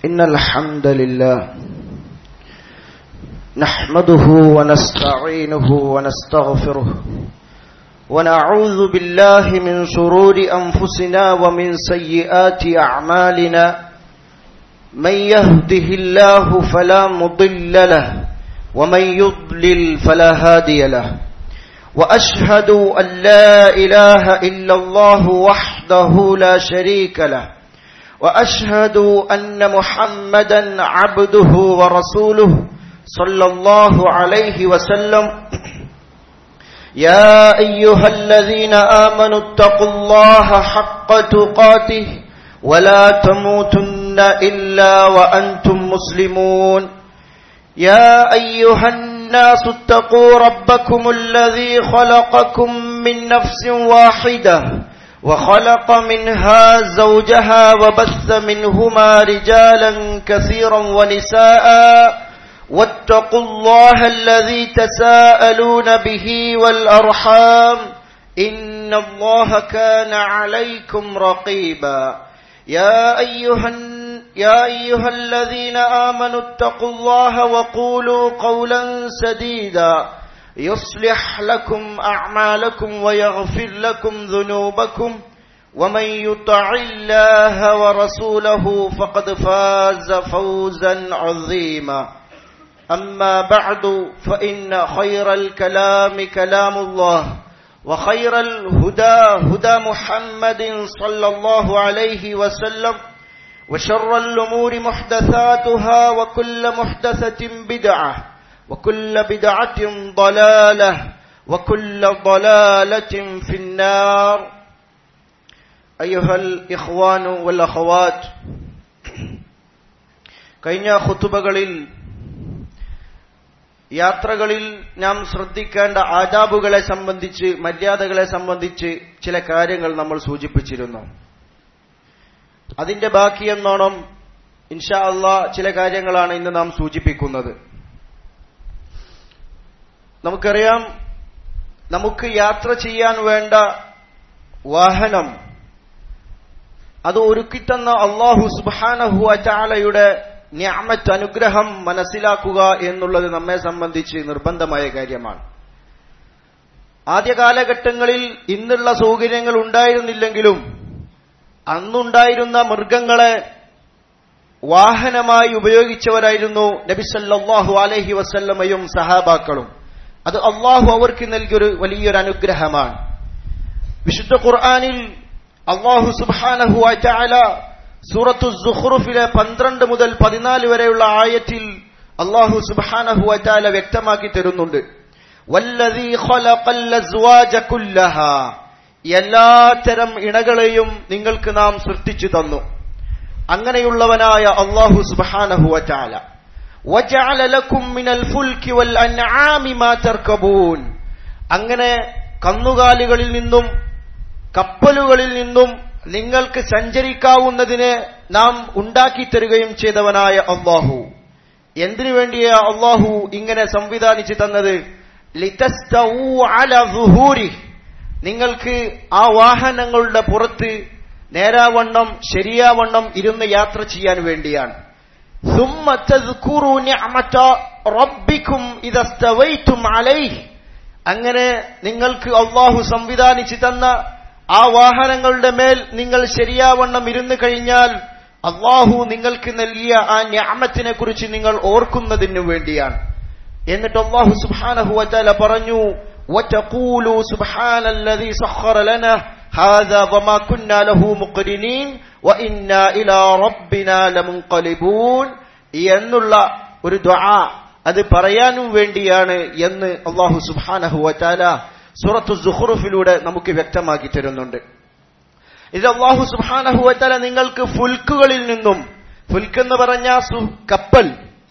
إن الحمد لله نحمده ونستعينه ونستغفره ونعوذ بالله من شرور أنفسنا ومن سيئات أعمالنا من يهده الله فلا مضل له ومن يضلل فلا هادي له وأشهد أن لا إله إلا الله وحده لا شريك له وأشهد أن محمدا عبده ورسوله صلى الله عليه وسلم يا أيها الذين آمنوا اتقوا الله حق تقاته ولا تموتن إلا وأنتم مسلمون يا أيها الناس اتقوا ربكم الذي خلقكم من نفس واحدة وخلق منها زوجها وبث منهما رجالا كثيرا ونساء واتقوا الله الذي تساءلون به والأرحام إن الله كان عليكم رقيبا يا أيها الذين آمنوا اتقوا الله وقولوا قولا سديدا يصلح لكم أعمالكم ويغفر لكم ذنوبكم ومن يطع الله ورسوله فقد فاز فوزا عظيما أما بعد فإن خير الكلام كلام الله وخير الهدى هدى محمد صلى الله عليه وسلم وشر الأمور محدثاتها وكل محدثة بدعة وكل بدعة ضلالة وكل ضلالة في النار أيها الإخوان والأخوات കഴിഞ്ഞ ഖുതുബകളിൽ യാത്രകളിൽ നാം ശ്രദ്ധിക്കേണ്ട ആദാബുകളെ സംബന്ധിച്ച് മര്യാദകളെ സംബന്ധിച്ച് ചില കാര്യങ്ങൾ നമ്മൾ സൂചിപ്പിച്ചിരുന്നു. അതിന്റെ ബാക്കിയെന്നോണം ഇൻഷാ അല്ലാഹ് ചില കാര്യങ്ങളാണ് ഇന്ന് നാം സൂചിപ്പിക്കുന്നത്. നമുക്കറിയാം, നമുക്ക് യാത്ര ചെയ്യാൻ വേണ്ട വാഹനം അത് ഒരുക്കിത്തന്ന അല്ലാഹു സുബ്ഹാനഹു വ തആലയുടെ നിഅമത്ത്, അനുഗ്രഹം മനസ്സിലാക്കുക എന്നുള്ളത് നമ്മെ സംബന്ധിച്ച് നിർബന്ധമായ കാര്യമാണ്. ആദ്യ കാലഘട്ടങ്ങളിൽ ഇന്നുള്ള സൗകര്യങ്ങൾ ഉണ്ടായിരുന്നില്ലെങ്കിലും അന്നുണ്ടായിരുന്ന മൃഗങ്ങളെ വാഹനമായി ഉപയോഗിച്ചവരായിരുന്നു നബി സല്ലല്ലാഹു അലൈഹി വസല്ലമയും സഹാബാക്കളും. അത് അല്ലാഹു അവർക്ക് നൽകിയൊരു വലിയൊരു അനുഗ്രഹമാണ്. വിശുദ്ധ ഖുർആനിൽ അല്ലാഹു സുബ്ഹാനഹു വ തആല സൂറത്തു സുഖ്റുഫിലെ 12 മുതൽ 14 വരെയുള്ള ആയത്തിൽ അല്ലാഹു സുബ്ഹാനഹു വ തആല വ്യക്തമാക്കി തരുന്നുണ്ട്. വല്ലദീ ഖലഖൽ അസ്വാജ കുല്ലഹാ, എല്ലാത്തരം ഇണകളെയും നിങ്ങൾക്ക് നാം സൃഷ്ടിച്ചു തന്നു. അങ്ങനെയുള്ളവനായ അല്ലാഹു സുബ്ഹാനഹു വ തആല വജഅല ലക്കും മിനൽ ഫുൽകി വൽ അൻആമി മാ തർകബൂൻ, അങ്ങനെ കന്നുകാലികളിൽ നിന്നും കപ്പലുകളിൽ നിന്നും നിങ്ങൾക്ക് സഞ്ചരിക്കാവുന്നതിനെ നാം ഉണ്ടാക്കി തരുകയും ചെയ്തവനായ അല്ലാഹു. എന്തിനു വേണ്ടിയാ അല്ലാഹു ഇങ്ങനെ സംവിധാനിച്ചു തന്നത്? ലിതസ്തവൂ അലാ ദുഹൂരി, നിങ്ങൾക്ക് ആ വാഹനങ്ങളുടെ പുറത്ത് നേരാവണ്ണം ശരിയാവണ്ണം ഇരുന്ന് യാത്ര ചെയ്യാൻ വേണ്ടിയാണ്. സുമ്മ തദ്കുറൂ നിഅമത റബ്ബിക്കും ഇദസ്തവൈതും അലൈഹി, അങ്ങനെ നിങ്ങൾക്ക് അല്ലാഹു സംവിധാനിച്ചു തന്ന ആ വാഹനങ്ങളുടെ മേൽ നിങ്ങൾ ശരിയാവണ്ണം ഇരുന്നു കഴിഞ്ഞാൽ അല്ലാഹു നിങ്ങൾക്ക് നൽകിയ ആ നിഅമത്തിനെ കുറിച്ച് നിങ്ങൾ ഓർക്കുന്നതിനു വേണ്ടിയാണ്. എന്നിട്ട് അല്ലാഹു സുബ്ഹാനഹു വ തആല പറഞ്ഞു, വതഖൂലു സുബ്ഹാനല്ലദീ സഖറ ലനാ ഹാദാ വമാ കുന്നാ ലഹു മുഖ്രിനീൻ വഇന്നാ ഇലാ റബ്ബിനാ ലമുൻഖലിബൂൻ എന്നുള്ള ഒരു ദുആ അത് പറയാനും വേണ്ടിയാണ് എന്ന് അല്ലാഹു സുബ്ഹാനഹു വ തആല സൂറത്തു സുഖ്റുഫിലൂടെ നമുക്ക് വ്യക്തമാക്കി തരുന്നുണ്ട്. ഇത് അല്ലാഹു സുബ്ഹാനഹു വ തആല നിങ്ങൾക്ക് ഫുൽക്കുകളിൽ നിന്നും, ഫുൽക്ക് എന്ന് പറഞ്ഞ കപ്പൽ,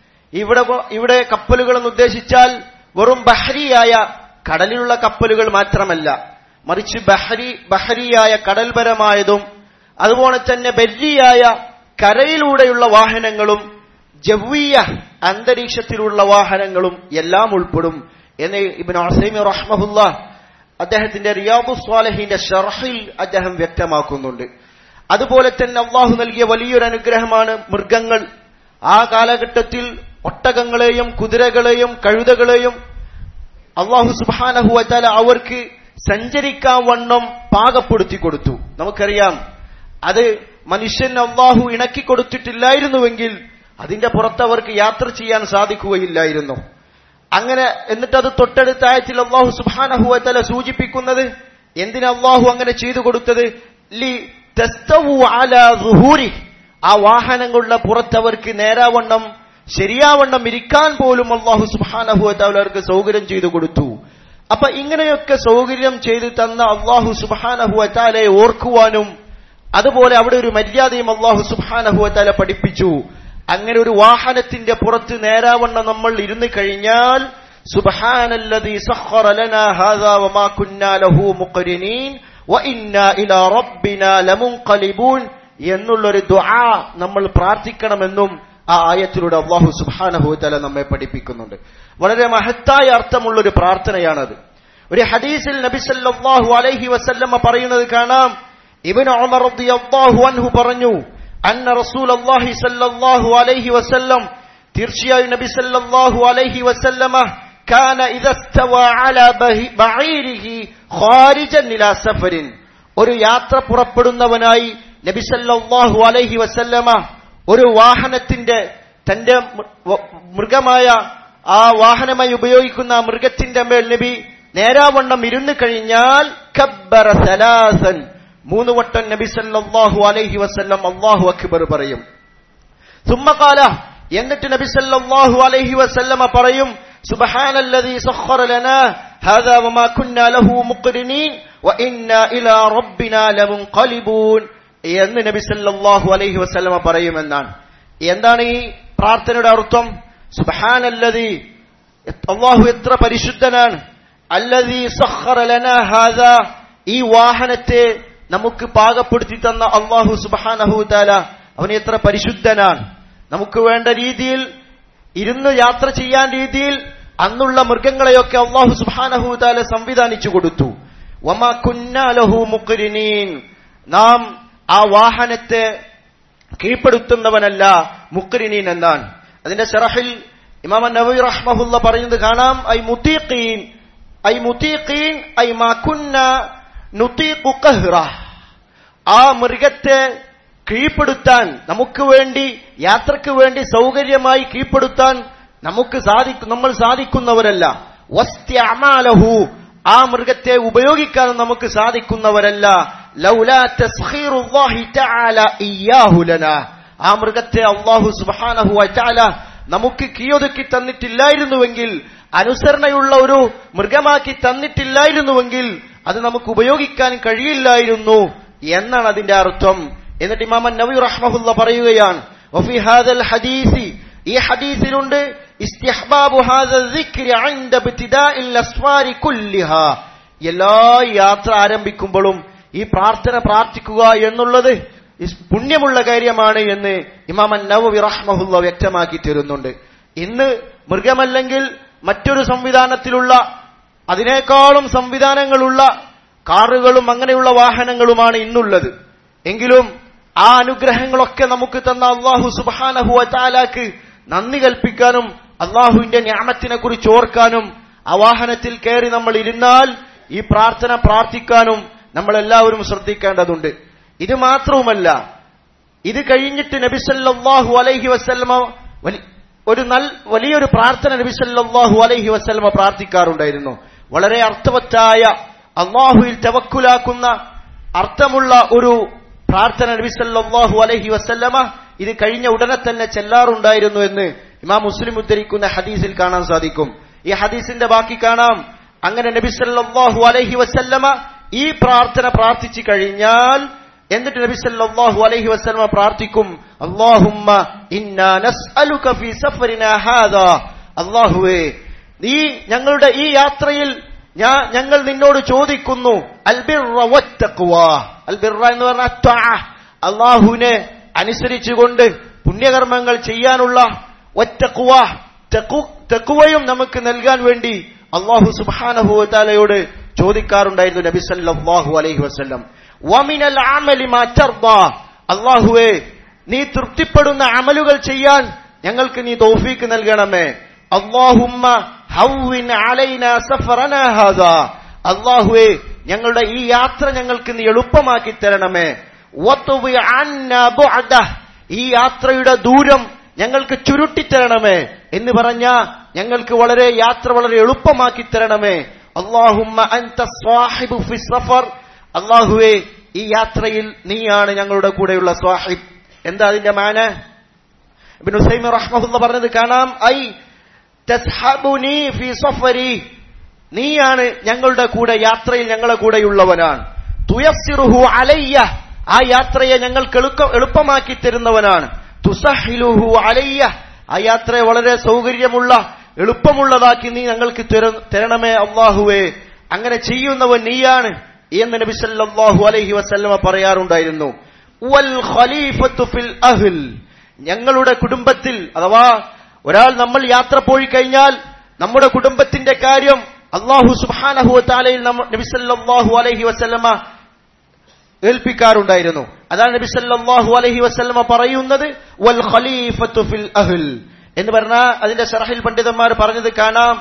ഇവിടെ കപ്പലുകൾ എന്ന് ഉദ്ദേശിച്ചാൽ വെറും ബഹരിയായ കടലിലുള്ള കപ്പലുകൾ മാത്രമല്ല, മറിച്ച് ബഹരിയായ കടൽപരമായതും അതുപോലെ തന്നെ ബർരിയായ കരയിലൂടെയുള്ള വാഹനങ്ങളും ജവ്വിയ അന്തരീക്ഷത്തിലുള്ള വാഹനങ്ങളും എല്ലാം ഉൾപ്പെടും എന്ന് ഇബ്നു ഉസൈമീൻ റഹ്മഹുല്ലാഹ് അദ്ദേഹത്തിന്റെ റിയാദുസ് സ്വാലിഹീന്റെ ശർഹിൽ അദ്ദേഹം വ്യക്തമാക്കുന്നുണ്ട്. അതുപോലെ തന്നെ അള്ളാഹു നൽകിയ വലിയൊരു അനുഗ്രഹമാണ് മൃഗങ്ങൾ. ആ കാലഘട്ടത്തിൽ ഒട്ടകങ്ങളെയും കുതിരകളെയും കഴുതകളെയും അല്ലാഹു സുബ്ഹാനഹു വ തആല അവർക്ക് സഞ്ചരിക്കാൻ വണ്ണം പാകപ്പെടുത്തി കൊടുത്തു. നമുക്കറിയാം, അത് മനുഷ്യൻ അല്ലാഹു ഇണക്കി കൊടുത്തിട്ടില്ലായിരുന്നുവെങ്കിൽ അതിന്റെ പുറത്ത് അവർക്ക് യാത്ര ചെയ്യാൻ സാധിക്കുകയില്ലായിരുന്നു. അങ്ങനെ എന്നിട്ട് അത് തൊട്ടടുത്ത ആയത്തിൽ അല്ലാഹു സുബ്ഹാനഹു വ തആല സൂചിപ്പിക്കുന്നത് എന്തിനാ അല്ലാഹു അങ്ങനെ ചെയ്തു കൊടുത്തത്? ലി തസ്തവു അലാ ദുഹൂരി, ആ വാഹനങ്ങളുടെ പുറത്ത് അവർക്ക് നേരാവണ്ണം ശരിയാവണ്ണം ഇരിക്കാൻ പോലും അല്ലാഹു സുബ്ഹാനഹു വ തആല അവർക്ക് സൗകര്യം ചെയ്തു കൊടുത്തു. അപ്പൊ ഇങ്ങനെയൊക്കെ സൗകര്യം ചെയ്തു തന്ന അല്ലാഹു സുബ്ഹാനഹു വ തആലയെ ഓർക്കുവാനും അതുപോലെ അവിടെ ഒരു മര്യാദയും അല്ലാഹു സുബ്ഹാനഹു വ തആല പഠിപ്പിച്ചു. അങ്ങനെ ഒരു വാഹനത്തിന്റെ പുറത്ത് നേരാവണ്ണം നമ്മൾ ഇരുന്ന് കഴിഞ്ഞാൽ സുബ്ഹാനല്ലദീ സഖറ ലനാ ഹാദാ വമാ കുന്നാ ലഹു മുഖ്രിനീൻ വഇന്നാ ഇലാ റബ്ബിനാ ലമുൻഖലിബൂൻ എന്നുള്ളൊരു ദുആ നമ്മൾ പ്രാർത്ഥിക്കണമെന്നും ആ ആയത്തിലൂടെ അല്ലാഹു സുബ്ഹാനഹു വ തആല നമ്മെ പഠിപ്പിക്കുന്നുണ്ട്. വളരെ മഹത്തായ അർത്ഥമുള്ളൊരു പ്രാർത്ഥനയാണത്. ഒരു ഹദീസിൽ നബി സല്ലല്ലാഹു അലൈഹി വസല്ലമ പറയുന്നത് കാണാം. ഇബ്നു ഉമർ റളിയല്ലാഹു അൻഹു പറഞ്ഞു, അന്ന റസൂലുള്ളാഹി സല്ലല്ലാഹു അലൈഹി വസല്ലം, തീർച്ചയായും നബി സല്ലല്ലാഹു അലൈഹി വസല്ലമ കാന ഇദസ്തവാ അലാ ബഈരിഹി ഖാരിജൻ ഇലാ സഫരിൻ, ഒരു യാത്ര പുറപ്പെടുന്നവനായി നബി സല്ലല്ലാഹു അലൈഹി വസല്ലമ ഒരു വാഹനത്തിന്റെ തന്റെ മൃഗമായ ആ വാഹനമായി ഉപയോഗിക്കുന്ന മൃഗത്തിന്റെ മേൽ നബി നേരാവണ്ണം ഇരുന്നു കഴിഞ്ഞാൽ കബ്ബറ സലാസൻ, 3 വട്ടം നബി സല്ലല്ലാഹു അലൈഹി വസല്ലം അല്ലാഹു അക്ബർ പറയും. സുമ്മ ഖാല, എന്നിട്ട് നബി സല്ലല്ലാഹു അലൈഹി വസല്ലമ പറയും, സുബ്ഹാനല്ലദീ സഖറ ലനാ ഹാദാ വമാ കുന്നാ ലഹു മുഖ്രിനീൻ വഇന്നാ ഇലാ റബ്ബിനാ ലമുൻഖലിബൂൻ എന്ന് നബി സല്ലല്ലാഹു അലൈഹി വസല്ലമ പറയുമെന്നാണ്. എന്താണ് ഈ പ്രാർത്ഥനയുടെ അർത്ഥം? സുബ്ഹാനല്ലദീ, അല്ലാഹു എത്ര പരിശുദ്ധനാണ്, അല്ലദീ സഖറ ലനാ ഹാദാ, ഈ വാഹനത്തെ നമുക്ക് പാകപ്പെടുത്തി തന്ന അല്ലാഹു സുബ്ഹാനഹു വ തആല അവൻ എത്ര പരിശുദ്ധനാണ്. നമുക്ക് വേണ്ട രീതിയിൽ ഇരുന്ന് യാത്ര ചെയ്യാൻ രീതിയിൽ അന്നുള്ള മൃഗങ്ങളെയൊക്കെ അല്ലാഹു സുബ്ഹാനഹു വ തആല സംവിധാനിച്ചു കൊടുത്തു. വമാ കുന്നാ ലഹു മുഖ്രിനീൻ, നാം ആ വാഹനത്തെ കീഴ്പ്പെടുത്തുന്നവനല്ല, മുഖ്രിനീൻ എന്നാണ്. അതിന്റെ ശറഹിൽ ഇമാം നവവി റഹ്മഹുല്ല പറയുന്നത് കാണാം, ഐ മുതീഖീൻ ഐ മാ കുന്നാ നുതീഖു ഖഹ്റ, ആ മൃഗത്തെ കീഴ്പ്പെടുത്താൻ നമുക്ക് വേണ്ടി യാത്രക്ക് വേണ്ടി സൗകര്യമായി കീഴ്പ്പെടുത്താൻ നമ്മൾ സാധിക്കുന്നവരല്ല. വസ്തിഅമാലഹു, ആ മൃഗത്തെ ഉപയോഗിക്കാനും നമുക്ക് സാധിക്കുന്നവരല്ല. ലൗലാ തസ്ഖീറുല്ലാഹി തആല ഇയ്യാഹു ലനാ, ആ മൃഗത്തെ അല്ലാഹു സുബ്ഹാനഹു വ തആല നമുക്ക് കീഴൊതുക്കി തന്നിട്ടില്ലായിരുന്നുവെങ്കിൽ, അനുസരണയുള്ള ഒരു മൃഗമാക്കി തന്നിട്ടില്ലായിരുന്നുവെങ്കിൽ അത് നമുക്ക് ഉപയോഗിക്കാൻ കഴിയില്ലായിരുന്നു എന്നാണ് അതിന്റെ അർത്ഥം. എന്നിട്ട് ഇമാം നവവി റഹ്മഹുല്ല പറയുകയാണ്, വഫി ഹാദൽ ഹദീസി, ഈ ഹദീസിലുണ്ട് ഇസ്തിഹ്ബാബു ഹാദൽ ദിക്രി ഇൻദ ഇബ്തിദാഇൽ അസ്വാരി കുല്ലിഹാ, എല്ലാ യാത്ര ആരംഭിക്കുമ്പോഴും ഈ പ്രാർത്ഥന പ്രാർത്ഥിക്കുക എന്നുള്ളത് പുണ്യമുള്ള കാര്യമാണ് എന്ന് ഇമാം നവവി റഹ്മഹുല്ല വ്യക്തമാക്കി തരുന്നുണ്ട്. ഇന്ന് മൃഗമല്ലെങ്കിൽ മറ്റൊരു സംവിധാനത്തിലുള്ള അതിനേക്കാളും സംവിധാനങ്ങളുള്ള കാറുകളും അങ്ങനെയുള്ള വാഹനങ്ങളുമാണ് ഇന്നുള്ളത്. എങ്കിലും ആ അനുഗ്രഹങ്ങളൊക്കെ നമുക്ക് തന്ന അല്ലാഹു സുബ്ഹാനഹു വ തആലക്ക് നന്ദി കൽപ്പിക്കാനും അല്ലാഹുവിന്റെ നിഅമത്തിനെ കുറിച്ച് ഓർക്കാനും ആ വാഹനത്തിൽ കയറി നമ്മൾ ഇരുന്നാൽ ഈ പ്രാർത്ഥന പ്രാർത്ഥിക്കാനും നമ്മൾ എല്ലാവരും ശ്രദ്ധിക്കേണ്ടതുണ്ട്. ഇത് മാത്രവുമല്ല, ഇത് കഴിഞ്ഞിട്ട് നബി സല്ലല്ലാഹു അലൈഹി വസല്ലമ വലിയൊരു പ്രാർത്ഥന നബി സല്ലല്ലാഹു അലൈഹി വസല്ലമ പ്രാർത്ഥിക്കാറുണ്ടായിരുന്നു. വളരെ അർത്ഥവത്തായ അല്ലാഹുവിൽ തവക്കുലാക്കുന്ന അർത്ഥമുള്ള ഒരു പ്രാർത്ഥന നബി സല്ലല്ലാഹു അലൈഹി വസല്ലമ ഇത് കഴിഞ്ഞ ഉടനെ തന്നെ ചെല്ലാറുണ്ടായിരുന്നു എന്ന് ഇമാം മുസ്ലിം ഉദ്ധരിക്കുന്ന ഹദീസിൽ കാണാൻ സാധിക്കും. ഈ ഹദീസിന്റെ ബാക്കി കാണാം. അങ്ങനെ നബി സല്ലല്ലാഹു അലൈഹി വസല്ലമ ഈ പ്രാർത്ഥന പ്രാർത്ഥിച്ചു കഴിഞ്ഞാൽ എന്നിട്ട് നബി സല്ലല്ലാഹു അലൈഹി വസല്ലമ പ്രാർത്ഥിക്കും, അല്ലാഹുമ്മ ഇന്നാ നസ്അലുക ഫീ സഫരിനാ ഹാദാ, അല്ലാഹുവേ നീ ഞങ്ങളുടെ ഈ യാത്രയിൽ ഞങ്ങൾ നിന്നോട് ചോദിക്കുന്നു അൽബിർറ വത്തഖ്വ, അൽബിർറ എന്ന് പറഞ്ഞാൽ ത്വഅ, അല്ലാഹുവിനെ അനുസരിച്ചുകൊണ്ട് പുണ്യകർമ്മങ്ങൾ ചെയ്യാനുള്ള വത്തഖ്വ, തഖ്വയും നമുക്ക് നൽകാൻ വേണ്ടി അല്ലാഹു സുബ്ഹാനഹു വ തആലയോട് ചോദിക്കാറുണ്ടായിരുന്നു നബി സല്ലല്ലാഹു അലൈഹി വസല്ലം. വമിനൽ അമലി മാ തർദാ, അല്ലാഹുവേ നീ തൃപ്തിപ്പെടുന്ന അമലുകൾ ചെയ്യാൻ ഞങ്ങൾക്ക് നീ തൗഫീക്ക് നൽകണമേ. അല്ലാഹുമ്മ ഹവ്വിൻ അലൈനാ സഫറനാ ഹാദാ, അല്ലാഹുവേ ഞങ്ങളുടെ ഈ യാത്ര ഞങ്ങൾക്ക് നീ എളുപ്പമാക്കി തരണമേ. വത്വി അന്നാ ബുഅദഹ്, ഈ യാത്രയുടെ ദൂരം ഞങ്ങൾക്ക് ചുരുട്ടിത്തരണമേ എന്ന് പറഞ്ഞ ഞങ്ങൾക്ക് യാത്ര വളരെ എളുപ്പമാക്കി തരണമേ. അല്ലാഹുമ്മ അൻത സ്വാഹിബു ഫി സഫർ, അല്ലാഹുവേ ഈ യാത്രയിൽ നീയാണ് ഞങ്ങളുടെ കൂടെയുള്ള സ്വാഹിബ്. എന്താ അതിന്റെ മാന? ഇബ്നു ഉസൈമീൻ റഹ്മഹുല്ലാഹ് പറഞ്ഞത് കാണാം, ഐ തസ്ഹബുനി ഫി സഫരി, നീയാണ് ഞങ്ങളുടെ കൂടെ, യാത്രയിൽ ഞങ്ങളുടെ കൂടെയുള്ളവനാണ്. തുയസ്സിറുഹു അലയ്യ, ആ യാത്രയെ ഞങ്ങൾക്ക് എളുപ്പമാക്കി തരുന്നവനാണ്. തുസഹിലുഹു അലയ്യ, ആ യാത്രയെ വളരെ സൗകര്യമുള്ള എളുപ്പമുള്ളതാക്കി നീ ഞങ്ങൾക്ക് തരണമേ അല്ലാഹുവേ, അങ്ങനെ ചെയ്യുന്നവൻ നീയാണ് എന്ന് നബി സല്ലല്ലാഹു അലൈഹി വസല്ലമ പറയാറുണ്ടായിരുന്നു. വൽ ഖലീഫത്തു ഫിൽ അഹ്ൽ, ഞങ്ങളുടെ കുടുംബത്തിൽ, അഥവാ ഒരാൾ നമ്മൾ യാത്ര പോയി കഴിഞ്ഞാൽ നമ്മുടെ കുടുംബത്തിന്റെ കാര്യം അല്ലാഹു സുബ്ഹാനഹു വ തആലയിൽ നബി സല്ലല്ലാഹു അലൈഹി വസല്ലമ ഏൽപ്പിക്കാറുണ്ടായിരുന്നു. അതാണ് നബി സല്ലല്ലാഹു അലൈഹി വസല്ലമ പറയുന്നത് വൽ ഖലീഫത്തു ഫിൽ അഹ്ൽ എന്ന് പറഞ്ഞാൽ അതിന്റെ ശറഹിൽ പണ്ഡിതന്മാർ പറഞ്ഞത് കാണാം,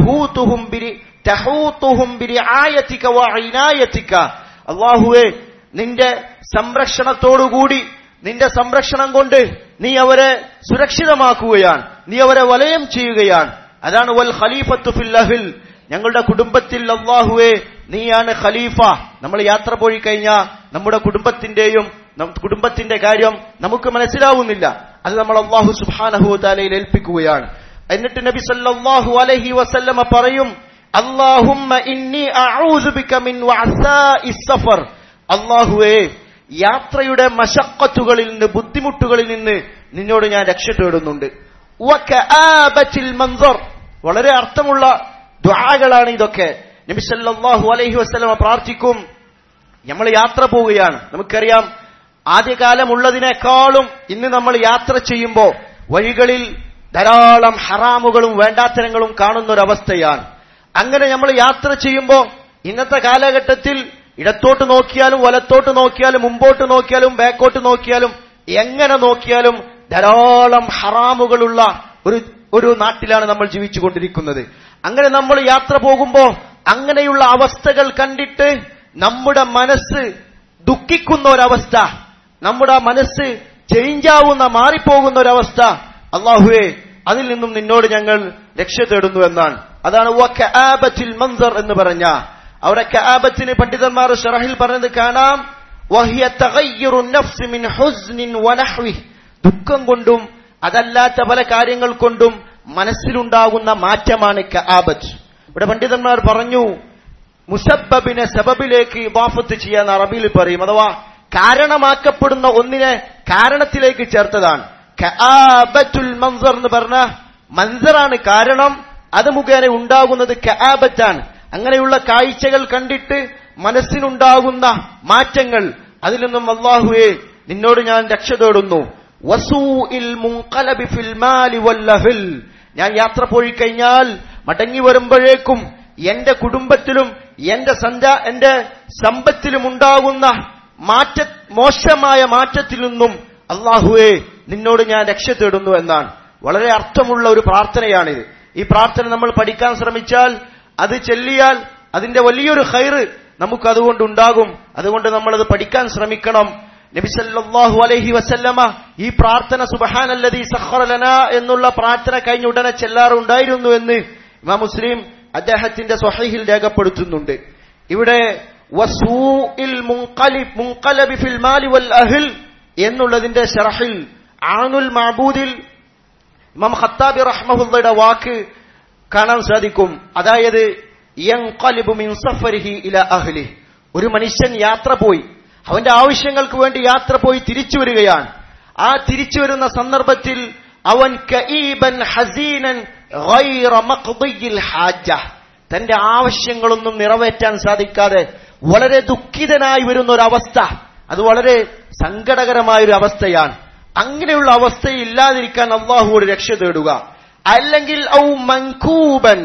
തഹൂതുഹും ബിരിആയതിക വഇനായതിക, അല്ലാഹുവേ നിന്റെ സംരക്ഷണത്തോടുകൂടി, നിന്റെ സംരക്ഷണം കൊണ്ട് നീ അവരെ സുരക്ഷിതമാക്കുകയാണ്, നീ അവരെ വലയം ചെയ്യുകയാണ്. അതാണ് വൽ ഖലീഫത്തു ഫിൽ അഹ്ൽ, ഞങ്ങളുടെ കുടുംബത്തിൽ അല്ലാഹുവേ നീയാണ് ഖലീഫ. നമ്മൾ യാത്ര പോയി കഴിഞ്ഞാൽ നമ്മുടെ കുടുംബത്തിന്റെ കാര്യം നമുക്ക് മനസ്സിലാവുന്നില്ല, അത് നമ്മൾ അല്ലാഹു സുബ്ഹാനഹു വ തആലയിൽ ഏൽപ്പിക്കുകയാണ്. എന്നിട്ട് നബി സല്ലല്ലാഹു അലൈഹി വസല്ലമ പറയും, അല്ലാഹുമ്മ ഇന്നി അഊദു ബിക മിൻ വഅസാഇസ് സഫർ, അല്ലാഹുവേ യാത്രയുടെ മശഖത്തുകളിൽ നിന്ന്, ബുദ്ധിമുട്ടുകളിൽ നിന്ന് നിന്നോട് ഞാൻ രക്ഷ തേടുന്നുണ്ട്. വകആബത്തിൽ മൻസർ, വളരെ അർത്ഥമുള്ള ദുആകളാണ് ഇതൊക്കെ. നബി സല്ലല്ലാഹു അലൈഹി വസല്ലമ പ്രാർത്ഥിക്കും, നമ്മൾ യാത്ര പോവുകയാണ്, നമുക്കറിയാം ആദ്യകാലമുള്ളതിനേക്കാളും ഇന്ന് നമ്മൾ യാത്ര ചെയ്യുമ്പോൾ വഴികളിൽ ധാരാളം ഹറാമുകളും വേണ്ടാത്തരങ്ങളും കാണുന്ന ഒരവസ്ഥയാണ്. അങ്ങനെ നമ്മൾ യാത്ര ചെയ്യുമ്പോൾ ഇന്നത്തെ കാലഘട്ടത്തിൽ ഇടത്തോട്ട് നോക്കിയാലും വലത്തോട്ട് നോക്കിയാലും മുമ്പോട്ട് നോക്കിയാലും ബാക്കോട്ട് നോക്കിയാലും എങ്ങനെ നോക്കിയാലും ധാരാളം ഹറാമുകളുള്ള ഒരു നാട്ടിലാണ് നമ്മൾ ജീവിച്ചുകൊണ്ടിരിക്കുന്നത്. അങ്ങനെ നമ്മൾ യാത്ര പോകുമ്പോൾ അങ്ങനെയുള്ള അവസ്ഥകൾ കണ്ടിട്ട് നമ്മുടെ മനസ്സ് ദുഃഖിക്കുന്ന ഒരവസ്ഥ, നമ്മുടെ മനസ്സ് ചേഞ്ചാവുന്ന, മാറിപ്പോകുന്ന ഒരവസ്ഥ, അല്ലാഹുവേ അതിൽ നിന്നും നിന്നോട് ഞങ്ങൾ രക്ഷ തേടുന്നു എന്നാണ്. അതാണ് വകആബത്തിൽ മൻസർ എന്ന് പറഞ്ഞ. അവിടെ കആബത്തിന് പണ്ഡിതന്മാർ ശറഹിൽ പറഞ്ഞത് കാണാം, വഹിയ തഗയ്യുറു നഫ്സ് മിൻ ഹുസ്നിൻ വനഹ്വിഹി, ദുഃഖം കൊണ്ടും അതല്ലാത്ത പല കാര്യങ്ങൾ കൊണ്ടും മനസ്സിലുണ്ടാകുന്ന മാറ്റമാണ് കആബത്ത്. ഇവിടെ പണ്ഡിതന്മാർ പറഞ്ഞു, മുസബ്ബബിനെ സബബിലേക്ക് ഇദാഫത്ത് ചെയ്യാൻ അറബിയിൽ പറയും, അഥവാ കാരണമാക്കപ്പെടുന്ന ഒന്നിനെ കാരണത്തിലേക്ക് ചേർത്തതാണ്. കആബത്തുൽ മൻസർ എന്ന് പറഞ്ഞ മൻസറാണ് കാരണം, അത് മുഖേന ഉണ്ടാകുന്നത് കആബത്താണ്. അങ്ങനെയുള്ള കാഴ്ചകൾ കണ്ടിട്ട് മനസ്സിനുണ്ടാകുന്ന മാറ്റങ്ങൾ, അതിൽ നിന്നും അല്ലാഹുവേ നിന്നോട് ഞാൻ രക്ഷ തേടുന്നു. വസൂഇൽ മുൻഖലബി ഫിൽ മാലി വൽ അഹ്ൽ, ഞാൻ യാത്ര പോയി കഴിഞ്ഞാൽ മടങ്ങി വരുമ്പോഴേക്കും എന്റെ കുടുംബത്തിലും എന്റെ സമ്പത്തിലും ഉണ്ടാകുന്ന മോശമായ മാറ്റത്തിൽ നിന്നും അല്ലാഹുവേ നിന്നോട് ഞാൻ രക്ഷ തേടുന്നു എന്നാണ്. വളരെ അർത്ഥമുള്ള ഒരു പ്രാർത്ഥനയാണിത്. ഈ പ്രാർത്ഥന നമ്മൾ പഠിക്കാൻ ശ്രമിച്ചാൽ, അത് ചൊല്ലിയാൽ അതിന്റെ വലിയൊരു ഖൈറ് നമുക്ക് അതുകൊണ്ട് ഉണ്ടാകും. അതുകൊണ്ട് നമ്മളത് പഠിക്കാൻ ശ്രമിക്കണം. നബി സല്ലല്ലാഹു അലൈഹി വസല്ലമ ഈ പ്രാർത്ഥന സുബ്ഹാനല്ലദീ സഖറ ലനാ എന്നുള്ള പ്രാർത്ഥന കഴിഞ്ഞ ഉടനെ ചെല്ലാറുണ്ടായിരുന്നു എന്ന് ഇമാം മുസ്ലിം അദ്ദേഹത്തിന്റെ സ്വഹീഹിൽ രേഖപ്പെടുത്തുന്നുണ്ട്. ഇവിടെ വസൂഇൽ മുൻഖലബി ഫിൽ മാലി വൽ അഹ്ൽ എന്നുള്ളതിന്റെ ശറഹിൽ ആനുൽ മഅബൂദിൽ ഇമാം ഖത്താബി റഹ്മഹുള്ളയുടെ വാക്ക് കാണാൻ സാധിക്കും. അതായത് യൻഖലിബു മിൻ സഫരിഹി ഇലാ അഹ്ലിഹി, ഒരു മനുഷ്യൻ യാത്ര പോയി, അവന്റെ ആവശ്യങ്ങൾക്ക് വേണ്ടി യാത്ര പോയി തിരിച്ചു വരികയാണ്. ആ തിരിച്ചു വരുന്ന സന്ദർഭത്തിൽ അവൻ കഈബൻ ഹസീനൻ ഗൈറ മഖ്ദിയിൽ ഹാജ, തന്റെ ആവശ്യങ്ങളൊന്നും നിറവേറ്റാൻ സാധിക്കാതെ വളരെ ദുഃഖിതനായി വരുന്ന ഒരു അവസ്ഥ, അത് വളരെ സങ്കടകരമായൊരു അവസ്ഥയാണ്. അങ്ങനെയുള്ള അവസ്ഥയിൽ ഇല്ലാതിരിക്കാൻ അല്ലാഹുവോട് രക്ഷ തേടുക. അല്ലെങ്കിൽ ഔ മൻകൂബൻ,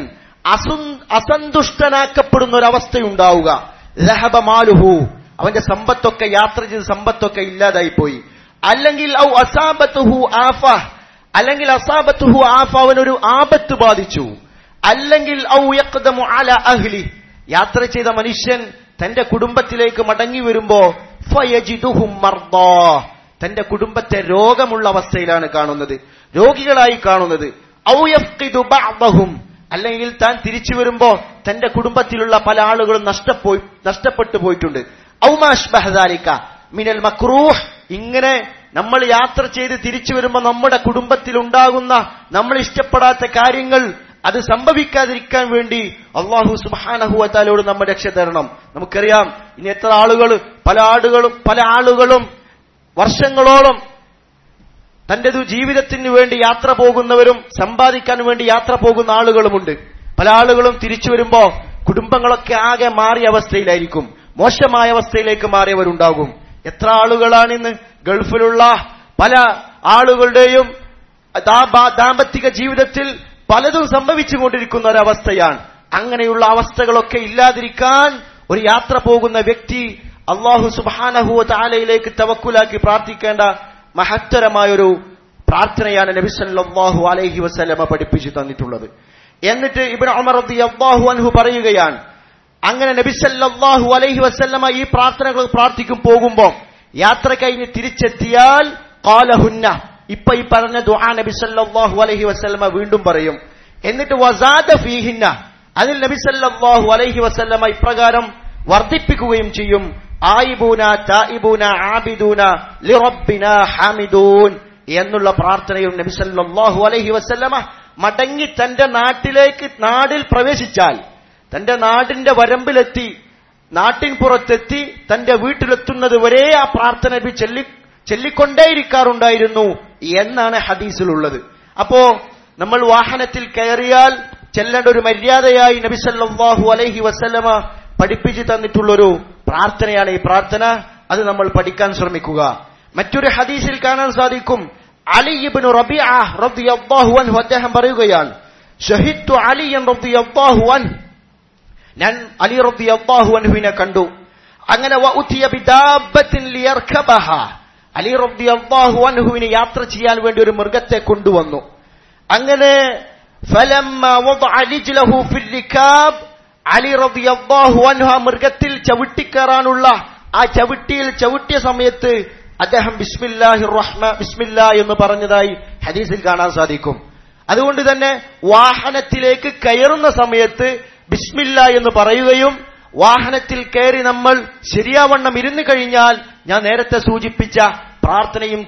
അസന്തുഷ്ടനാക്കപ്പെടുന്ന ഒരു അവസ്ഥയുണ്ടാവുക. ലഹബ മാലുഹു, അവന്റെ സമ്പത്തൊക്കെ, യാത്ര ചെയ്ത സമ്പത്തൊക്കെ ഇല്ലാതായി പോയി. അല്ലെങ്കിൽ ഔ അസാബത്തുഹു ആഫ, അല്ലെങ്കിൽ അസാബത്തുഹു ആഫ, അവനൊരു ആപത്ത് ബാധിച്ചു, അല്ലെങ്കിൽ ഔ യഖ്ദമു അലാ അഹ്ലി, യാത്ര ചെയ്ത മനുഷ്യൻ തന്റെ കുടുംബത്തിലേക്ക് മടങ്ങി വരുമ്പോ ഫയജിദുഹും മർദാ, തന്റെ കുടുംബത്തെ രോഗമുള്ള അവസ്ഥയിലാണ് കാണുന്നത്, രോഗികളായി കാണുന്നത്. ഔ യഫ്ഖിദു ബഅദഹും, അല്ലെങ്കിൽ താൻ തിരിച്ചു വരുമ്പോ തന്റെ കുടുംബത്തിലുള്ള പല ആളുകളും നഷ്ടപ്പെട്ടു പോയിട്ടുണ്ട്. ഔ മാ അശ്ബഹ ദാലിക മിനൽ മക്റൂഹ്, ഇങ്ങനെ നമ്മൾ യാത്ര ചെയ്ത് തിരിച്ചു വരുമ്പോ നമ്മുടെ കുടുംബത്തിൽ ഉണ്ടാകുന്ന നമ്മൾ ഇഷ്ടപ്പെടാത്ത കാര്യങ്ങൾ അത് സംഭവിക്കാതിരിക്കാൻ വേണ്ടി അല്ലാഹു സുബ്ഹാനഹു വ തആലയോട് നമ്മൾ രക്ഷ തരണം. നമുക്കറിയാം ഇനി എത്ര ആളുകൾ, പല ആളുകളും വർഷങ്ങളോളം തന്റെ ജീവിതത്തിന് വേണ്ടി യാത്ര പോകുന്നവരും സമ്പാദിക്കാൻ വേണ്ടി യാത്ര പോകുന്ന ആളുകളുമുണ്ട്. പല ആളുകളും തിരിച്ചു വരുമ്പോ കുടുംബങ്ങളൊക്കെ ആകെ മാറിയ അവസ്ഥയിലായിരിക്കും, മോശമായ അവസ്ഥയിലേക്ക് മാറിയവരുണ്ടാകും. എത്ര ആളുകളാണ് ഇന്ന് ഗൾഫിലുള്ള പല ആളുകളുടെയും ദാമ്പത്തിക ജീവിതത്തിൽ പലതും സംഭവിച്ചുകൊണ്ടിരിക്കുന്ന ഒരവസ്ഥയാണ്. അങ്ങനെയുള്ള അവസ്ഥകളൊക്കെ ഇല്ലാതിരിക്കാൻ ഒരു യാത്ര പോകുന്ന വ്യക്തി അല്ലാഹു സുബ്ഹാനഹു വ തആലയിലേക്ക് തവക്കുലാക്കി പ്രാർത്ഥിക്കേണ്ട മഹത്തരമായൊരു പ്രാർത്ഥനയാണ് നബി സല്ലല്ലാഹു അലൈഹി വസല്ലമ പഠിപ്പിച്ചു തന്നിട്ടുള്ളത്. എന്നിട്ട് ഇബ്നു ഉമർ റളിയല്ലാഹു അൻഹു പറയുകയാണ്, അങ്ങനെ നബി സല്ലല്ലാഹു അലൈഹി വസല്ലമ ഈ പ്രാർത്ഥനകൾ പ്രാർത്ഥിക്കും പോകുമ്പോ യാത്ര കഴിഞ്ഞ് തിരിച്ചെത്തിയാൽ ഖാലഹുന്ന, ഇപ്പൊ ഈ പറഞ്ഞ ദുആ നബി സല്ലല്ലാഹു അലൈഹി വസല്ലമ വീണ്ടും പറയും. എന്നിട്ട് വസാദ ഫീഹിന്ന, അതിൽ നബി സല്ലല്ലാഹു അലൈഹി വസല്ലമ ഇപ്രകാരം വർദ്ധിപ്പിക്കുകയും ചെയ്യും, ആയിബൂന തായിബൂന ആബിദൂന ലിറബ്ബിനാ ഹാമിദൂൻ എന്നുള്ള പ്രാർത്ഥനയും നബി സല്ലല്ലാഹു അലൈഹി വസല്ലമ മടങ്ങി തന്റെ നാട്ടിൽ പ്രവേശിച്ചാൽ, തന്റെ നാടിന്റെ വരമ്പിലെത്തി, നാട്ടിൻ പുറത്തെത്തി തന്റെ വീട്ടിലെത്തുന്നത് വരെ ആ പ്രാർത്ഥന നബി ചൊല്ലിക്കൊണ്ടേയിരിക്കാറുണ്ടായിരുന്നു എന്നാണ് ഹദീസിലുള്ളത്. അപ്പോ നമ്മൾ വാഹനത്തിൽ കയറിയാൽ ചെല്ലേണ്ട ഒരു മര്യാദയായി നബി സല്ലല്ലാഹു അലൈഹി വസല്ലമ പഠിപ്പിച്ചു തന്നിട്ടുള്ളൊരു പ്രാർത്ഥനയാണ് ഈ പ്രാർത്ഥന. അത് നമ്മൾ പഠിക്കാൻ ശ്രമിക്കുക. മറ്റൊരു ഹദീസിൽ കാണാൻ സാധിക്കും, അലി ഇബ്നു റബീഅ റളിയല്ലാഹു അൻഹു അദ്ദേഹം പറയുകയാണ്, ഷഹിദ്തു അലിയൻ റളിയല്ലാഹു അൻഹു, ഞാൻ അലി റളിയല്ലാഹു അൻഹുവിനെ കണ്ടു. അങ്ങനെ വഉതിയ ബിദാബത്തിൻ ലിയർകബഹ, അലി റളിയല്ലാഹു അൻഹുവിനെ യാത്ര ചെയ്യാൻ വേണ്ടി ഒരു മൃഗത്തെ കൊണ്ടുവന്നു. അങ്ങനെ ഫലമ്മ വദഅ ലിജ്ലഹു ഫിൽ ലികാബ്, അലി റളിയല്ലാഹു അൻഹു ആ മൃഗത്തിൽ ചവിട്ടിക്കയറാനുള്ള ആ ചവിട്ടിയ സമയത്ത് അദ്ദേഹം ബിസ്മില്ലാ എന്ന് പറഞ്ഞതായി ഹദീസിൽ കാണാൻ സാധിക്കും. അതുകൊണ്ട് തന്നെ വാഹനത്തിലേക്ക് കയറുന്ന സമയത്ത് ബിസ്മില്ലാ എന്ന് പറയുകയും വാഹനത്തിൽ കയറി നമ്മൾ ശരിയാവണ്ണം ഇരുന്നു കഴിഞ്ഞാൽ ഞാൻ നേരത്തെ സൂചിപ്പിച്ച പ്രാർത്ഥനയും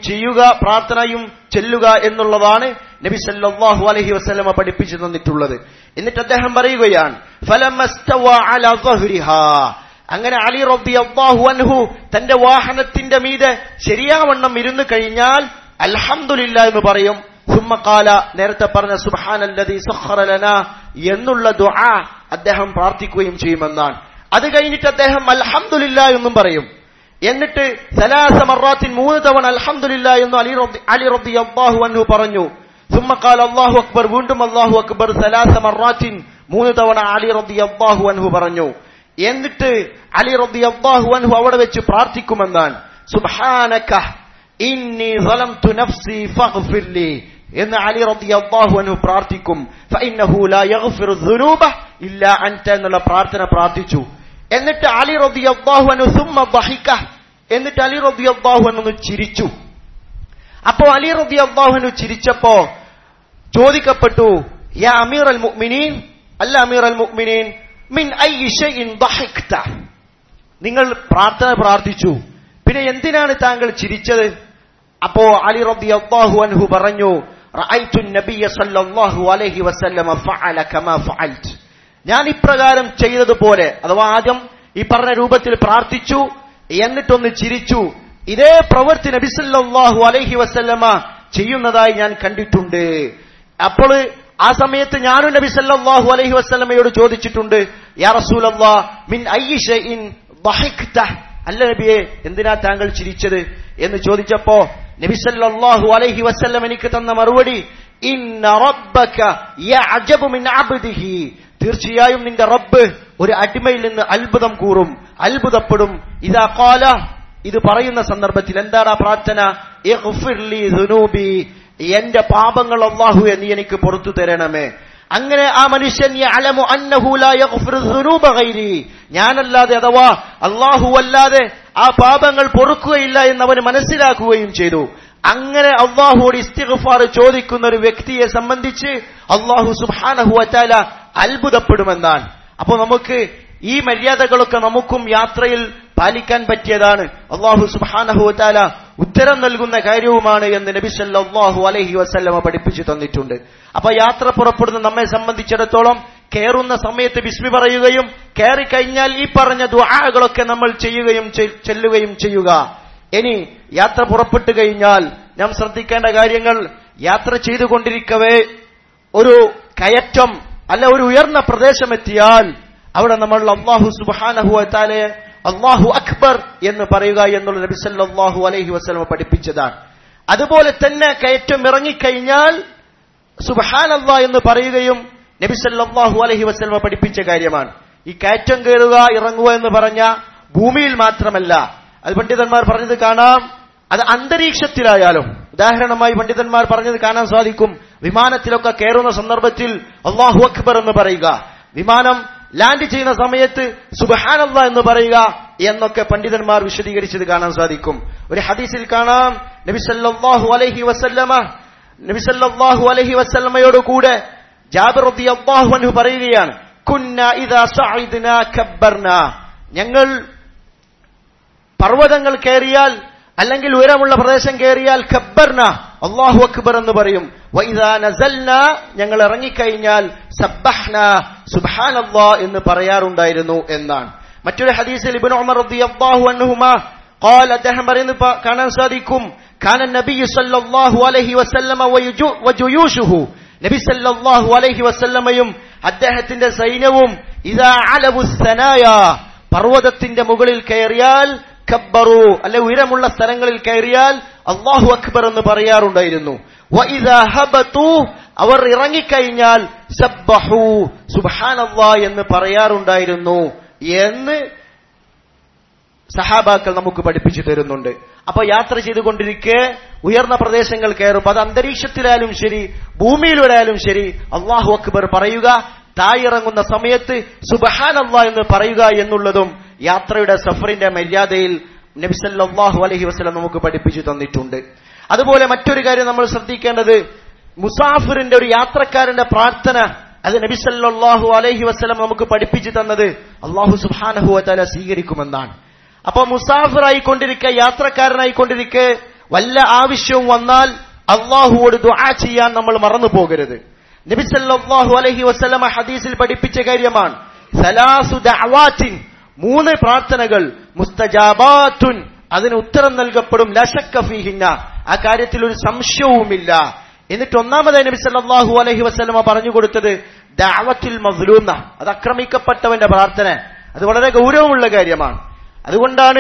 ചെല്ലുക എന്നുള്ളതാണ് നബി സല്ലല്ലാഹു അലൈഹി വസല്ലമ പഠിപ്പിച്ചു തന്നിട്ടുള്ളത്. എന്നിട്ട് അദ്ദേഹം പറയുകയാണ്, ഫലമസ്തവ അലാ സഹ്രിഹാ, അങ്ങനെ അലി റളിയല്ലാഹു അൻഹു തന്റെ വാഹനത്തിന്റെ മീതെ ശരിയാവണ്ണം ഇരുന്നു കഴിഞ്ഞാൽ അൽഹംദുലില്ലാ എന്ന് പറയും. സുമ്മ ഖാല, നേരത്തെ പറഞ്ഞ സുബ്ഹാനല്ലദീ സഖറ ലനാ എന്നുള്ള ദുആ അദ്ദേഹം പ്രാർത്ഥിക്കുകയും ചെയ്യുമെന്നാണ്. അത് കഴിഞ്ഞിട്ട് അദ്ദേഹം അൽഹംദുലില്ലാ എന്നും പറയും. എന്നിട്ട് സലാസ മറാത്തിൻ 3 തവണ അൽഹംദുലില്ലാ എന്ന് അലി റളിയല്ലാഹു അൻഹു പറഞ്ഞു. സുമ്മ ഖാല അല്ലാഹു അക്ബർ, വീണ്ടും അല്ലാഹു അക്ബർ സലാസ മറാത്തിൻ 3 തവണ അലി റളിയല്ലാഹു അൻഹു പറഞ്ഞു. എന്നിട്ട് അലി റളിയല്ലാഹു അൻഹു അവിടെ വെച്ച് പ്രാർത്ഥിക്കുമെന്നാണ്, സുബ്ഹാനക ഇന്നി സലംതു നഫ്സി ഫഗ്ഫിർ ലി എന്ന് അലി റളിയല്ലാഹു അൻഹു പ്രാർത്ഥിക്കും. ഫഇന്നഹു ലാ യഗ്ഫിറു ദുനൂബ ഇല്ലാ അൻത എന്നുള്ള പ്രാർത്ഥന പ്രാർത്ഥിച്ചു. എന്നിട്ട് അലി റളിയല്ലാഹു അൻഹു സുമ്മ ദഹിക, എന്നിട്ട് അലി റളിയല്ലാഹു അൻഹു ചിരിച്ചു. അപ്പോ അലി റളിയല്ലാഹു അൻഹു ചിരിച്ചപ്പോ ചോദിക്കപ്പെട്ടു, യാ അമീറൽ മുഅ്മിനീൻ, അല്ല അമീറൽ മുഅ്മിനീൻ, മിൻ അയ്യി ഷൈഇൻ ദഹിക്ത, നിങ്ങൾ പ്രാർത്ഥന പ്രാർത്ഥിച്ചു, പിന്നെ എന്തിനാണ് താങ്കൾ ചിരിച്ചത്? അപ്പോ അലി റളിയല്ലാഹു അൻഹു പറഞ്ഞു, റഅയ്തു നബിയ സല്ലല്ലാഹു അലൈഹി വസല്ലമ ഫഅല കമാ ഫഅൽത്, ഞാൻ ഇപ്രകാരം ചെയ്തതുപോലെ, അഥവാ ആദ്യം ഈ പറഞ്ഞ രൂപത്തിൽ പ്രാർത്ഥിച്ചു എന്നിട്ടൊന്ന് ചിരിച്ചു, ഇതേ പ്രവൃത്തി നബി സല്ലല്ലാഹു അലൈഹി വസല്ലമ ചെയ്യുന്നതായി ഞാൻ കണ്ടിട്ടുണ്ട്. അപ്പോൾ ആ സമയത്ത് ഞാനും നബി സല്ലല്ലാഹു അലൈഹി വസല്ലമയോട് ചോദിച്ചിട്ടുണ്ട്, യാ റസൂലല്ലാഹ് മിൻ അയ്യി ഷൈഇൻ ദഹിക്ത, അല്ല നബിയെ എന്തിനാ താങ്കൾ ചിരിച്ചത് എന്ന് ചോദിച്ചപ്പോ നബി സല്ലല്ലാഹു അലൈഹി വസല്ലം എനിക്ക് തന്ന മറുപടി, ഇന്ന റബ്ബക യഅജബു മിൻ അബ്ദിഹി, തീർച്ചയായും നിന്റെ റബ്ബ് ഒരു അടിമയിൽ നിന്ന് അത്ഭുതപ്പെടും. ഇദാ ഖാല, ഇത് പറയുന്ന സന്ദർഭത്തിൽ എന്താണ് ആ പ്രാർത്ഥന, ഇഗ്ഫിർ ലി ദുനൂബി, എന്റെ പാപങ്ങൾ അല്ലാഹുവേ നീ എനിക്ക് പുറത്തു തരണമേ. അങ്ങനെ ആ മനുഷ്യൻ യഅലമു അന്നഹു ലാ യഗ്ഫിറു ദുനൂബ ഗൈരി, ഞാനല്ലാതെ അഥവാ അല്ലാഹു അല്ലാതെ ആ പാപങ്ങൾ പൊറുക്കുകയില്ല എന്നവന് മനസ്സിലാക്കുകയും ചെയ്തു. അങ്ങനെ അല്ലാഹുവോട് ഇസ്തിഗ്ഫാർ ചോദിക്കുന്ന ഒരു വ്യക്തിയെ സംബന്ധിച്ച് അല്ലാഹു സുബ്ഹാനഹു വ തആല അത്ഭുതപ്പെടുമെന്നാണ്. അപ്പോൾ നമുക്ക് ഈ മര്യാദകളൊക്കെ നമുക്കും യാത്രയിൽ പാലിക്കാൻ പറ്റിയതാണ്. അല്ലാഹു സുബ്ഹാനഹു വ തആല ഉത്തരം നൽകുന്ന കാര്യവുമാണ് എന്ന് നബി സല്ലല്ലാഹു അലൈഹി വസല്ലമ പഠിപ്പിച്ചു തന്നിട്ടുണ്ട്. അപ്പൊ യാത്ര പുറപ്പെടുന്ന നമ്മെ സംബന്ധിച്ചിടത്തോളം കയറുന്ന സമയത്ത് ബിസ്മി പറയുകയും കയറിക്കഴിഞ്ഞാൽ ഈ പറഞ്ഞ ദുആകളൊക്കെ നമ്മൾ ചെയ്യുകയും ചെല്ലുകയും ചെയ്യുക. ഇനി യാത്ര പുറപ്പെട്ടു കഴിഞ്ഞാൽ നാം ശ്രദ്ധിക്കേണ്ട കാര്യങ്ങൾ, യാത്ര ചെയ്തുകൊണ്ടിരിക്കവേ ഒരു കയറ്റം അല്ല ഒരു ഉയർന്ന പ്രദേശമെത്തിയാൽ അവിടെ നമ്മൾ അല്ലാഹു സുബ്ഹാനഹു വ തആലയെ അല്ലാഹു അക്ബർ എന്ന് പറയുക എന്നുള്ള നബി സല്ലല്ലാഹു അലൈഹി വസല്ലം പഠിപ്പിച്ചതാണ്. അതുപോലെ തന്നെ കയറ്റം ഇറങ്ങിക്കഴിഞ്ഞാൽ സുബ്ഹാനല്ലാഹ് എന്ന് പറയുകയും നബി സല്ലല്ലാഹു അലൈഹി വസല്ലം പഠിപ്പിച്ച കാര്യമാണ്. ഈ കയറ്റം കയറുക ഇറങ്ങുക എന്ന് പറഞ്ഞ ഭൂമിയിൽ മാത്രമല്ല, അത് പണ്ഡിതന്മാർ പറഞ്ഞത് കാണാം, അത് അന്തരീക്ഷത്തിലായാലും. ഉദാഹരണമായി പണ്ഡിതന്മാർ പറഞ്ഞത് കാണാൻ സാധിക്കും, വിമാനത്തിലൊക്കെ കയറുന്ന സന്ദർഭത്തിൽ അല്ലാഹു അക്ബർ എന്ന് പറയുക, വിമാനം ലാൻഡ് ചെയ്യുന്ന സമയത്ത് സുബ്ഹാനല്ലാഹ് എന്ന് പറയുക എന്നൊക്കെ പണ്ഡിതന്മാർ വിശദീകരിച്ചത് കാണാൻ സാധിക്കും. ഒരു ഹദീസിൽ കാണാം നബി സല്ലല്ലാഹു അലൈഹി വസല്ലമയോട് കൂടെ ജാബിർ റളിയല്ലാഹു അൻഹു പറയുകയാണ്, കുന്നാ ഇദാ സഅദ്നാ കബ്ബർനാ, ഞങ്ങൾ പർവ്വതങ്ങൾ കയറിയാൽ അല്ലെങ്കിൽ ഉയരമുള്ള പ്രദേശം കയറിയാൽ കബ്ബർന അല്ലാഹു അക്ബർ എന്ന് പറയും. വഇദാ നസൽനാ, ഞങ്ങൾ ഇറങ്ങിക്കഴിഞ്ഞാൽ സബ്ബഹ്ന സുബ്ഹാനല്ലാഹ് എന്ന് പറയാറുണ്ടായിരുന്നു എന്നാണ്. മറ്റൊരു ഹദീസിൽ ഇബ്നു ഉമർ റളിയല്ലാഹു അൻഹുമാ ഖാല, അദ്ദേഹം പറയുന്നത് കാണാൻ സാധിക്കും, കാന നബി സല്ലല്ലാഹു അലൈഹി വസല്ലമ വജുയൂഷുഹു, നബി സല്ലല്ലാഹു അലൈഹി വസല്ലമയും അദ്ദേഹത്തിന്റെ സൈന്യവും ഇദാ അലബുസ് സനായ, പർവ്വതത്തിന്റെ മുകളിൽ കയറിയാൽ കബ്ബറു, അല്ലെ ഉയരമുള്ള സ്ഥലങ്ങളിൽ കയറിയാൽ അല്ലാഹു അക്ബർ എന്ന് പറയാറുണ്ടായിരുന്നു. വഇദാ ഹബതു, അവർ ഇറങ്ങിക്കഴിഞ്ഞാൽ സബ്ബഹു സുബ്ഹാനല്ലാഹ് എന്ന് പറയാറുണ്ടായിരുന്നു എന്ന് സഹാബാക്കൾ നമുക്ക് പഠിപ്പിച്ചു തരുന്നുണ്ട്. അപ്പൊ യാത്ര ചെയ്തുകൊണ്ടിരിക്കെ ഉയർന്ന പ്രദേശങ്ങൾ കയറും, അത് അന്തരീക്ഷത്തിലായാലും ശരി ഭൂമിയിലൂടെയാലും ശരി അല്ലാഹു അക്ബർ പറയുക, തായിറങ്ങുന്ന സമയത്ത് സുബ്ഹാനല്ലാഹ് എന്ന് പറയുക എന്നുള്ളതും യാത്രയുടെ സഫറിന്റെ മര്യാദയിൽ നബി സല്ലല്ലാഹു അലൈഹി വസല്ലം നമുക്ക് പഠിപ്പിച്ചു തന്നിട്ടുണ്ട്. അതുപോലെ മറ്റൊരു കാര്യം നമ്മൾ ശ്രദ്ധിക്കേണ്ടത്, മുസാഫിറിന്റെ ഒരു യാത്രക്കാരന്റെ പ്രാർത്ഥന, അത് നബി സല്ലല്ലാഹു അലൈഹി വസല്ലം നമുക്ക് പഠിപ്പിച്ചു തന്നത് അല്ലാഹു സുബ്ഹാനഹു വ തആല സ്വീകരിക്കുമെന്നാണ്. അപ്പൊ മുസാഫിറായിക്കൊണ്ടിരിക്കെ, യാത്രക്കാരനായിക്കൊണ്ടിരിക്കെ വല്ല ആവശ്യവും വന്നാൽ അല്ലാഹുവോട് ദുആ ചെയ്യാൻ നമ്മൾ മറന്നു പോകരുത്. നബി സല്ലല്ലാഹു അലൈഹി വസല്ലം ഹദീസിൽ പഠിപ്പിച്ച കാര്യമാണ്, സലാസു ദഅവാത്തിൻ, 3 പ്രാർത്ഥനകൾ, മുസ്തജാബാത്തുൻ, അതിന് ഉത്തരം നൽകപ്പെടും, ലാ ശക്ക ഫീഹിന്ന, ആ കാര്യത്തിൽ ഒരു സംശയവുമില്ല. എന്നിട്ട് ഒന്നാമതായി നബി സല്ലല്ലാഹു അലൈഹി വസല്ലം പറഞ്ഞു കൊടുത്തത് ദഅവത്തുൽ മസ്ലൂം, അത് ആക്രമിക്കപ്പെട്ടവന്റെ പ്രാർത്ഥന. അത് വളരെ ഗൗരവമുള്ള കാര്യമാണ്. അതുകൊണ്ടാണ്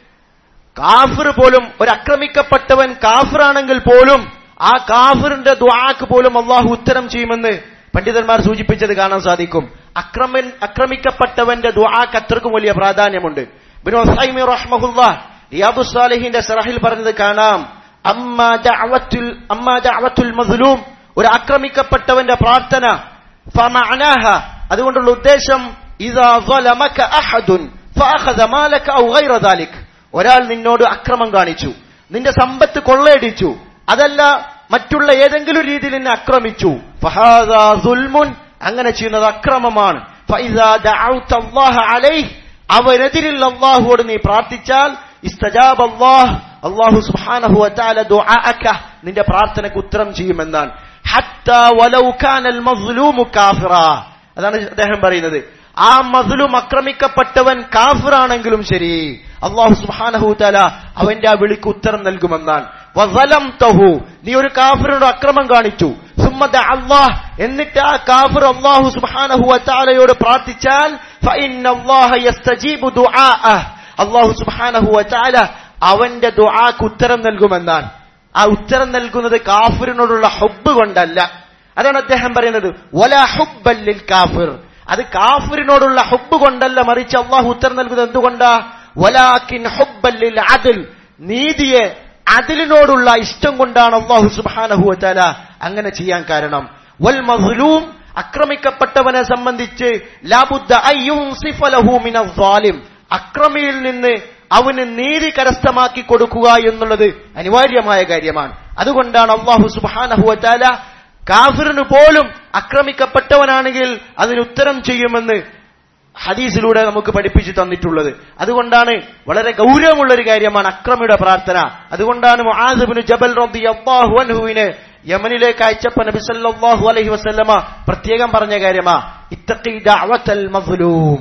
കാഫിർ പോലും, ഒരു ആക്രമിക്കപ്പെട്ടവൻ കാഫിറാണെങ്കിൽ പോലും ആ കാഫിറിന്റെ ദുആക്ക് പോലും അല്ലാഹു ഉത്തരം ചെയ്യുമെന്ന് പണ്ഡിതന്മാർ സൂചിപ്പിച്ചത് കാണാൻ സാധിക്കും. ആക്രമിക്കപ്പെട്ടവന്റെ ദുആക്ക് അത്രക്കും വലിയ പ്രാധാന്യമുണ്ട്. ഇബ്നു ഉസൈമീൻ റഹ്മഹുല്ലാഹ് റിയാദുസ് സാലിഹീന്റെ ശറഹിൽ പറഞ്ഞത് കാണാം, അമ്മാ ദഅവത്തുൽ മസ്ലൂം, ഒരു ആക്രമിക്കപ്പെട്ടവന്റെ പ്രാർത്ഥന, ഫമഅനാഹ, അതുകൊണ്ടുള്ള ഉദ്ദേശം, ഇദാ ളലമക അഹദുൻ ഫഅഖദ മാലക ഔ ഗൈറ ദാലിക്, ഒരാൾ നിന്നോട് അക്രമം കാണിച്ചു, നിന്റെ സമ്പത്ത് കൊള്ളയടിച്ചു, അതല്ല മറ്റുള്ള ഏതെങ്കിലും രീതിയിൽ നിന്നെ ആക്രമിച്ചു, ഫഹാദാ സുൽമുൻ, അങ്ങനെ ചെയ്യുന്നത് അക്രമമാണ്. ഫഇദാ ദഅൗത അല്ലാഹ അലൈഹി, അവനെതിരിൽ അല്ലാഹുവോട് നീ പ്രാർത്ഥിച്ചാൽ, ഇസ്തജാബ അല്ലാഹ്, അല്ലാഹു സുബ്ഹാനഹു വ തആല ദുആഅക, നിന്റെ പ്രാർത്ഥനയ്ക്ക് ഉത്തരം ചെയ്യുമെന്നാണ്. ഹത്താ വലൗ കാനൽ മസ്ലൂമു കാഫിറാ, അതാണ് അദ്ദേഹം പറയുന്നത്, ആ മസ്ലൂം ആക്രമിക്കപ്പെട്ടവൻ കാഫിറാണെങ്കിലും ശരി അല്ലാഹു സുബ്ഹാനഹു വ തആല അവന്റെ ആ വിളിക്ക് ഉത്തരം നൽകുമെന്നാണ്. വസലംതഹു, നീ ഒരു കാഫിറിനോട് അക്രമം കാണിച്ചു, സുമ്മ ദഅല്ലാഹ്, എന്നിട്ട് ആ കാഫിർ അല്ലാഹു സുബ്ഹാനഹു വ തആലയോട് പ്രാർത്ഥിച്ചാൽ, ഫഇന്നല്ലാഹ യസ്തജീബു ദുആഅഹ്, അല്ലാഹു സുബ്ഹാനഹു വ തആല അവന്റെ ദുആക്ക് ഉത്തരം നൽകുമെന്നാണ്. ആ ഉത്തരം നൽകുന്നത് കാഫിറിനോടുള്ള ഹുബ്ബ് കൊണ്ടല്ല. അതാണ് അദ്ദേഹം പറയുന്നത്, വലാ ഹുബ്ബൻ ലിൽ കാഫിർ, അത് കാഫിറിനോടുള്ള ഹുബ്ബ് കൊണ്ടല്ല, മറിച്ച് അല്ലാഹു ഉത്തരം നൽകുന്നത് എന്തുകൊണ്ടാ, വലാകിൻ ഹുബ്ബൻ ലിൽ അദ്ൽ, നീതിയെ അതിലിനോടുള്ള ഇഷ്ടം കൊണ്ടാണ് അല്ലാഹു സുബ്ഹാനഹു വ തആല അങ്ങനെ ചെയ്യാൻ കാരണം. വൽ മസ്ലൂം, അക്രമിക്കപ്പെട്ടവനെ സംബന്ധിച്ച് ലാബുദ്ദ അയ്യുൻസിഫ ലഹു മിനൽ സാലിം, അക്രമിയിൽ നിന്ന് അവന് നീതി കരസ്ഥമാക്കി കൊടുക്കുക എന്നുള്ളത് അനിവാര്യമായ കാര്യമാണ്. അതുകൊണ്ടാണ് അല്ലാഹു സുബ്ഹാനഹു വ തആല കാഫിറിന് പോലും ആക്രമിക്കപ്പെട്ടവനാണെങ്കിൽ അതിന് ഉത്തരം ചെയ്യുമെന്ന് ഹദീസിലൂടെ നമുക്ക് പഠിപ്പിച്ചു തന്നിട്ടുള്ളത്. അതുകൊണ്ടാണ് വളരെ ഗൗരവമുള്ള ഒരു കാര്യമാണ് അക്രമിയുടെ പ്രാർത്ഥന. അതുകൊണ്ടാണ് മുആദ് ഇബ്നു ജബൽ റളിയല്ലാഹു അൻഹുവിനെ യമനിലേക്ക് അയച്ചപ്പോൾ നബി സല്ലല്ലാഹു അലൈഹി വസല്ലമ പ്രത്യേകം പറഞ്ഞ കാര്യമാ ഇത്തഖി ദഅവത്തൽ മസ്ലൂം,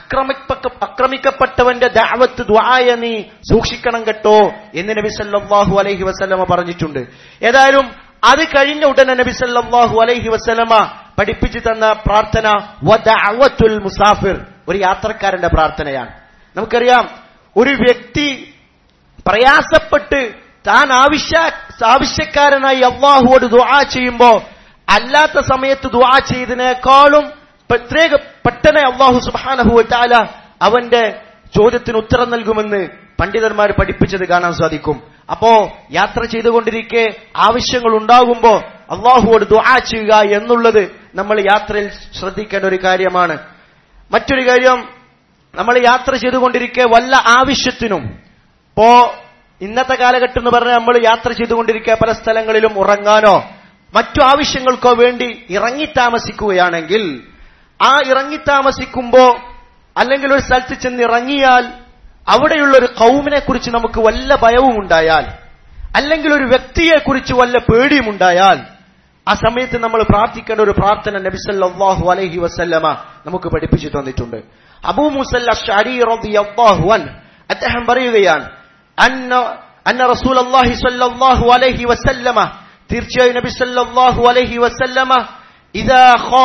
അക്രമിക്കപ്പെട്ടവന്റെ ദഅവത്ത് ദുആയ നീ സൂക്ഷിക്കണം കേട്ടോ എന്ന് നബി സല്ലല്ലാഹു അലൈഹി വസല്ലമ പറഞ്ഞിട്ടുണ്ട്. ഏതായാലും അത് കഴിഞ്ഞ ഉടനെ നബി സല്ലല്ലാഹു അലൈഹി വസല്ലമ പഠിപ്പിച്ചു തന്ന പ്രാർത്ഥന വദഅവത്തുൽ മുസാഫിർ, ഒരു യാത്രക്കാരന്റെ പ്രാർത്ഥനയാണ്. നമുക്കറിയാം, ഒരു വ്യക്തി പ്രയാസപ്പെട്ട് താൻ ആവശ്യക്കാരനായി അല്ലാഹുവോട് ദുആ ചെയ്യുമ്പോ അല്ലാത്ത സമയത്ത് ദുആ ചെയ്തതിനേക്കാളും പെട്ടെന്ന് അല്ലാഹു സുബ്ഹാനഹു വ തആല അവന്റെ ചോദ്യത്തിന് ഉത്തരം നൽകുമെന്ന് പണ്ഡിതന്മാർ പഠിപ്പിച്ചത് കാണാൻ സാധിക്കും. അപ്പോ യാത്ര ചെയ്തുകൊണ്ടിരിക്കെ ആവശ്യങ്ങൾ ഉണ്ടാകുമ്പോ അല്ലാഹുവോട് ദുആ ചെയ്യുക എന്നുള്ളത് നമ്മൾ യാത്രയിൽ ശ്രദ്ധിക്കേണ്ട ഒരു കാര്യമാണ്. മറ്റൊരു കാര്യം, നമ്മൾ യാത്ര ചെയ്തുകൊണ്ടിരിക്കെ വല്ല ആവശ്യത്തിനും, ഇപ്പോ ഇന്നത്തെ കാലഘട്ടം എന്ന് പറഞ്ഞാൽ നമ്മൾ യാത്ര ചെയ്തുകൊണ്ടിരിക്കെ പല സ്ഥലങ്ങളിലും ഉറങ്ങാനോ മറ്റു ആവശ്യങ്ങൾക്കോ വേണ്ടി ഇറങ്ങിത്താമസിക്കുകയാണെങ്കിൽ, ആ ഇറങ്ങിത്താമസിക്കുമ്പോ അല്ലെങ്കിൽ ഒരു സ്ഥലത്ത് ചെന്ന് ഇറങ്ങിയാൽ അവിടെയുള്ള ഒരു ഖൗമിനെ കുറിച്ച് നമുക്ക് വല്ല ഭയവും ഉണ്ടായാൽ, അല്ലെങ്കിൽ ഒരു വ്യക്തിയെക്കുറിച്ച് വല്ല പേടിയും ഉണ്ടായാൽ, ആ സമയത്ത് നമ്മൾ പ്രാർത്ഥിക്കേണ്ട ഒരു പ്രാർത്ഥന നബി സല്ലല്ലാഹു അലൈഹി വസല്ലമ നമുക്ക് പഠിപ്പിച്ചു തന്നിട്ടുണ്ട്. അബൂ മൂസൽ അശ്അരി റളിയല്ലാഹു അൻഹു അദ്ദേഹം പറയുകയാണ്, അന്ന റസൂലുള്ളാഹി സ്വല്ലല്ലാഹു അലൈഹി വസല്ലമ, തീർച്ചയായും നബി സല്ലല്ലാഹു അലൈഹി വസല്ലമ ഇദാ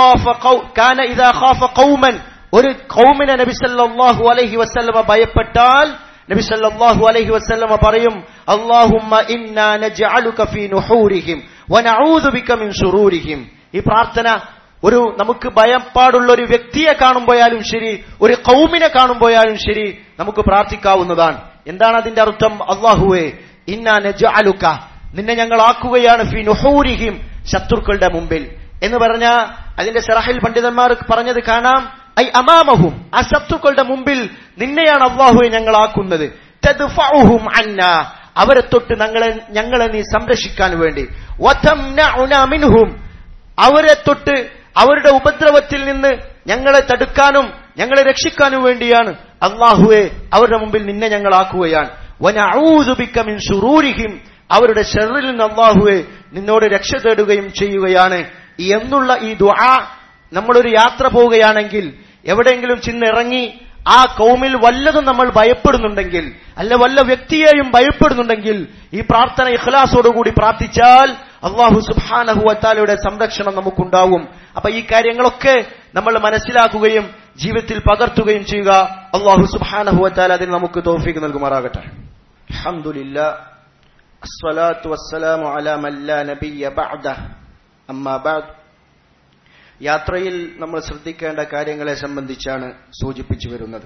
ഖാഫ ഖൗമൻ, ഒരു ഖൗമിനെ നബി സല്ലല്ലാഹു അലൈഹി വസല്ലമ ഭയപ്പെട്ടാൽ നബി സല്ലല്ലാഹു അലൈഹി വസല്ലമ പറയും, അല്ലാഹുമ്മ ഇന്നാ നജ്അലുക ഫീ നുഹൂരിഹിം വനഊദു ബിക മിൻ ശുറൂരിഹിം. ഈ പ്രാർത്ഥന ഒരു നമുക്ക് ഭയപ്പാടുള്ള ഒരു വ്യക്തിയെ കാണുമ്പോയാലും ശരി, ഒരു ഖൗമിനെ കാണുമ്പോയാലും ശരി നമുക്ക് പ്രാർത്ഥിക്കാവുന്നതാണ്. എന്താണ് അതിന്റെ അർത്ഥം? അല്ലാഹുവേ ഇന്നാ നജ്അലുക, നിന്നെ ഞങ്ങൾ ആക്കുകയാണ് ഫീ നുഹൂരിഹിം, ശത്രുക്കളുടെ മുമ്പിൽ എന്ന് പറഞ്ഞ അതിന്റെ ശറഹിൽ പണ്ഡിതന്മാർ പറഞ്ഞത് കാണാം, ഐ അമാമഹും, ആ ശത്രുക്കളുടെ മുമ്പിൽ നിന്നെയാണ് അല്ലാഹുവേ ഞങ്ങൾ ആക്കുന്നത്. തദ്ഫഉഹും അന്നാ, അവരെ തൊട്ട് ഞങ്ങളെ നീ സംരക്ഷിക്കാൻ വേണ്ടി. വതംനഉനാ മിൻഹും, അവരെ തൊട്ട് അവരുടെ ഉപദ്രവത്തിൽ നിന്ന് ഞങ്ങളെ തടുക്കാനും ഞങ്ങളെ രക്ഷിക്കാനും വേണ്ടിയാണ് അല്ലാഹുവേ അവരുടെ മുമ്പിൽ നിന്നെ ഞങ്ങൾ ആക്കുകയാണ്. വനഊദു ബിക മിൻ ശുറൂരിഹിം, അവരുടെ ശർറിൽ നിന്ന് അല്ലാഹുവേ നിന്നോട് രക്ഷ തേടുകയും ചെയ്യുകയാണ് എന്നുള്ള ഈ ദുആ നമ്മളൊരു യാത്ര പോവുകയാണെങ്കിൽ, എവിടെയെങ്കിലും ചെന്നിറങ്ങി ആ ഖൗമിൽ വല്ലതും നമ്മൾ ഭയപ്പെടുന്നുണ്ടെങ്കിൽ, അല്ല വല്ല വ്യക്തിയെയും ഭയപ്പെടുന്നുണ്ടെങ്കിൽ, ഈ പ്രാർത്ഥന ഇഖ്ലാസോടുകൂടി പ്രാർത്ഥിച്ചാൽ അല്ലാഹു സുബ്ഹാനഹു വ തആലയുടെ സംരക്ഷണം നമുക്കുണ്ടാവും. അപ്പൊ ഈ കാര്യങ്ങളൊക്കെ നമ്മൾ മനസ്സിലാക്കുകയും ജീവിതത്തിൽ പകർത്തുകയും ചെയ്യുക. അല്ലാഹു സുബ്ഹാനഹു വ തആല അതിന് നമുക്ക് തൗഫീഖ് നൽകുമാറാകട്ടെ. അൽഹംദുലില്ലാഹ്, അസ്സലാത്തു വസ്സലാമു അലാ മൻ ലാ നബിയ്യ ബഅദഹ്, അമ്മാ ബഅദ്. യാത്രയിൽ നമ്മൾ ശ്രദ്ധിക്കേണ്ട കാര്യങ്ങളെ സംബന്ധിച്ചാണ് സൂചിപ്പിച്ചു വരുന്നത്.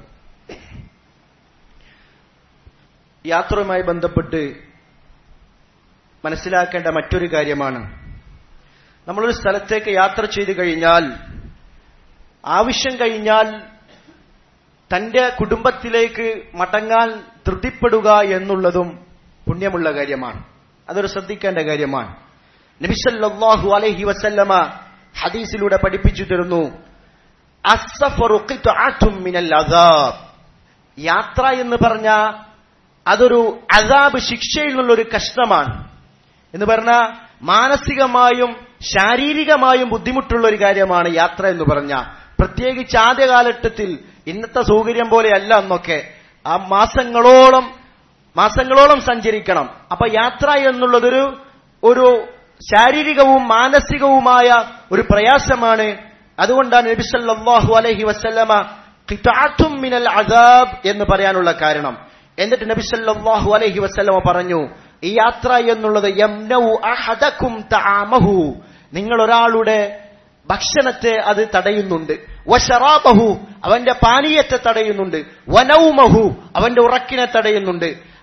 യാത്രയുമായി ബന്ധപ്പെട്ട് മനസ്സിലാക്കേണ്ട മറ്റൊരു കാര്യമാണ്, നമ്മളൊരു സ്ഥലത്തേക്ക് യാത്ര ചെയ്തു കഴിഞ്ഞാൽ, ആവശ്യം കഴിഞ്ഞാൽ തന്റെ കുടുംബത്തിലേക്ക് മടങ്ങാൻ ധൃതിപ്പെടുക എന്നുള്ളതും പുണ്യമുള്ള കാര്യമാണ്. അതൊരു ശ്രദ്ധിക്കേണ്ട കാര്യമാണ്. നബി സല്ലല്ലാഹു അലൈഹി വസല്ലമ ഹദീസിലൂടെ പഠിപ്പിച്ചു തരുന്നു, അസ്സഫറു ഖിത്അത്തും മിനൽ അദാബ്, യാത്ര എന്ന് പറഞ്ഞ അതൊരു അദാബ്, ശിക്ഷയിൽ നിന്നുള്ളൊരു കഷ്ണമാണ് എന്ന് പറഞ്ഞാൽ മാനസികമായും ശാരീരികമായും ബുദ്ധിമുട്ടുള്ള ഒരു കാര്യമാണ് യാത്ര എന്ന് പറഞ്ഞ. പ്രത്യേകിച്ച് ആദ്യ കാലഘട്ടത്തിൽ ഇന്നത്തെ സൗകര്യം പോലെയല്ല അന്നൊക്കെ. ആ മാസങ്ങളോളം സഞ്ചരിക്കണം. അപ്പൊ യാത്ര എന്നുള്ളതൊരു ശാരീരികവും മാനസികവുമായ ഒരു പ്രയാസമാണ്. അതുകൊണ്ടാണ് നബി സല്ലല്ലാഹു അലൈഹി വസല്ലമ ഖിത്അത്തും മിനൽ അദാബ് എന്ന് പറയാനുള്ള കാരണം. എന്നിട്ട് നബി സല്ലല്ലാഹു അലൈഹി വസല്ലമ പറഞ്ഞു, ഈ യാത്ര എന്നുള്ളത് യംനഉ അഹദകും തആമഹു, നിങ്ങൾ ഒരാളുടെ ഭക്ഷണത്തെ അത് തടയുന്നുണ്ട്. വശറാബഹു, അവന്റെ പാനീയത്തെ തടയുന്നുണ്ട്. വനൗമഹു, അവന്റെ ഉറക്കിനെ തടയുന്നുണ്ട്.